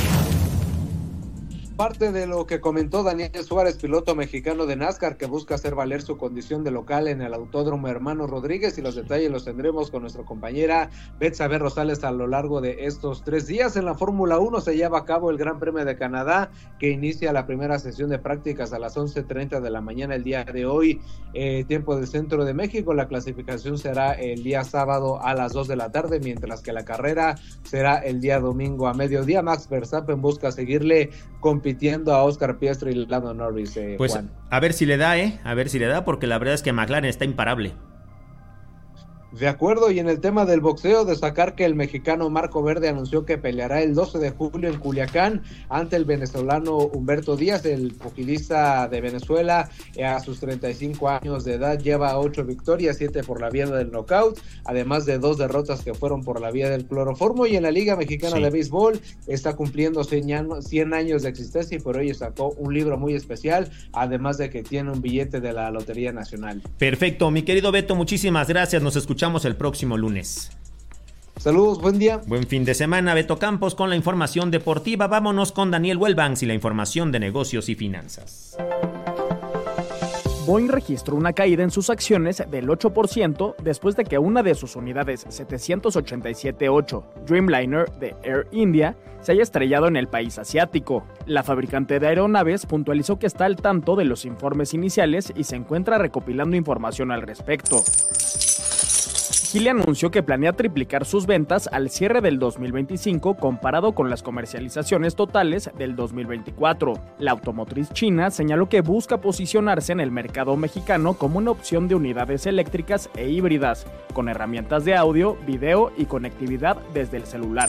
Speaker 14: Parte de lo que comentó Daniel Suárez, piloto mexicano de NASCAR, que busca hacer valer su condición de local en el Autódromo Hermanos Rodríguez, y los detalles los tendremos con nuestra compañera Betsabe Rosales a lo largo de estos tres días. En la Fórmula uno se lleva a cabo el Gran Premio de Canadá, que inicia la primera sesión de prácticas a las once treinta de la mañana el día de hoy, eh, tiempo del centro de México. La clasificación será el día sábado a las dos de la tarde, mientras que la carrera será el día domingo a mediodía. Max Verstappen busca seguirle compitiendo a Oscar Piastri y Lando Norris. Eh,
Speaker 5: pues
Speaker 14: Juan.
Speaker 5: a ver si le da, eh, a ver si le da, porque la verdad es que McLaren está imparable.
Speaker 14: De acuerdo, y en el tema del boxeo, destacar que el mexicano Marco Verde anunció que peleará el doce de julio en Culiacán ante el venezolano Humberto Díaz, el pugilista de Venezuela. A sus treinta y cinco años de edad lleva ocho victorias, siete por la vía del knockout, además de dos derrotas que fueron por la vía del cloroformo. Y en la Liga Mexicana sí. de Béisbol está cumpliendo cien años de existencia y por ello sacó un libro muy especial, además de que tiene un billete de la Lotería Nacional.
Speaker 5: Perfecto, mi querido Beto, muchísimas gracias, nos escuchamos el próximo lunes.
Speaker 14: Saludos, buen día.
Speaker 5: Buen fin de semana, Beto Campos con la información deportiva. Vámonos con Daniel Wellbanks y la información de negocios y finanzas.
Speaker 4: Boeing registró una caída en sus acciones del ocho por ciento después de que una de sus unidades setecientos ochenta y siete ocho Dreamliner de Air India se haya estrellado en el país asiático. La fabricante de aeronaves puntualizó que está al tanto de los informes iniciales y se encuentra recopilando información al respecto. Geely anunció que planea triplicar sus ventas al cierre del dos mil veinticinco comparado con las comercializaciones totales del dos mil veinticuatro. La automotriz china señaló que busca posicionarse en el mercado mexicano como una opción de unidades eléctricas e híbridas, con herramientas de audio, video y conectividad desde el celular.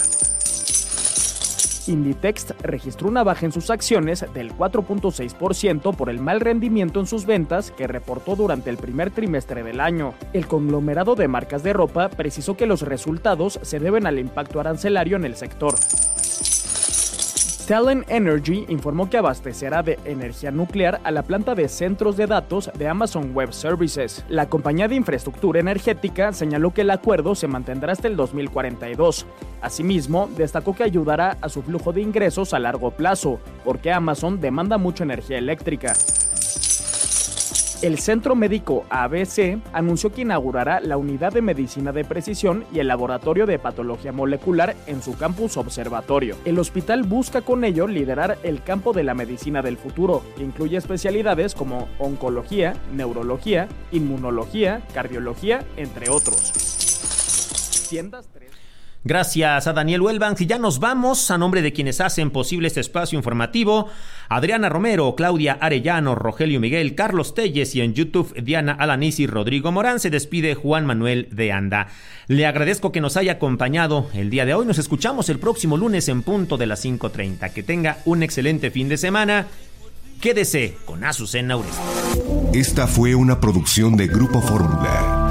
Speaker 4: Inditex registró una baja en sus acciones del cuatro punto seis por ciento por el mal rendimiento en sus ventas que reportó durante el primer trimestre del año. El conglomerado de marcas de ropa precisó que los resultados se deben al impacto arancelario en el sector. Talon Energy informó que abastecerá de energía nuclear a la planta de centros de datos de Amazon Web Services. La compañía de infraestructura energética señaló que el acuerdo se mantendrá hasta el dos mil cuarenta y dos. Asimismo, destacó que ayudará a su flujo de ingresos a largo plazo, porque Amazon demanda mucha energía eléctrica. El Centro Médico A B C anunció que inaugurará la unidad de medicina de precisión y el laboratorio de patología molecular en su campus observatorio. El hospital busca con ello liderar el campo de la medicina del futuro, que incluye especialidades como oncología, neurología, inmunología, cardiología, entre otros. Tiendas tres.
Speaker 5: Gracias a Daniel Wellbanks y ya nos vamos. A nombre de quienes hacen posible este espacio informativo, Adriana Romero, Claudia Arellano, Rogelio Miguel, Carlos Telles y en YouTube Diana Alanís y Rodrigo Morán, se despide Juan Manuel de Anda. Le agradezco que nos haya acompañado el día de hoy. Nos escuchamos el próximo lunes en punto de las cinco treinta. Que tenga un excelente fin de semana. Quédese con Azucena Uresti.
Speaker 3: Esta fue una producción de Grupo Fórmula.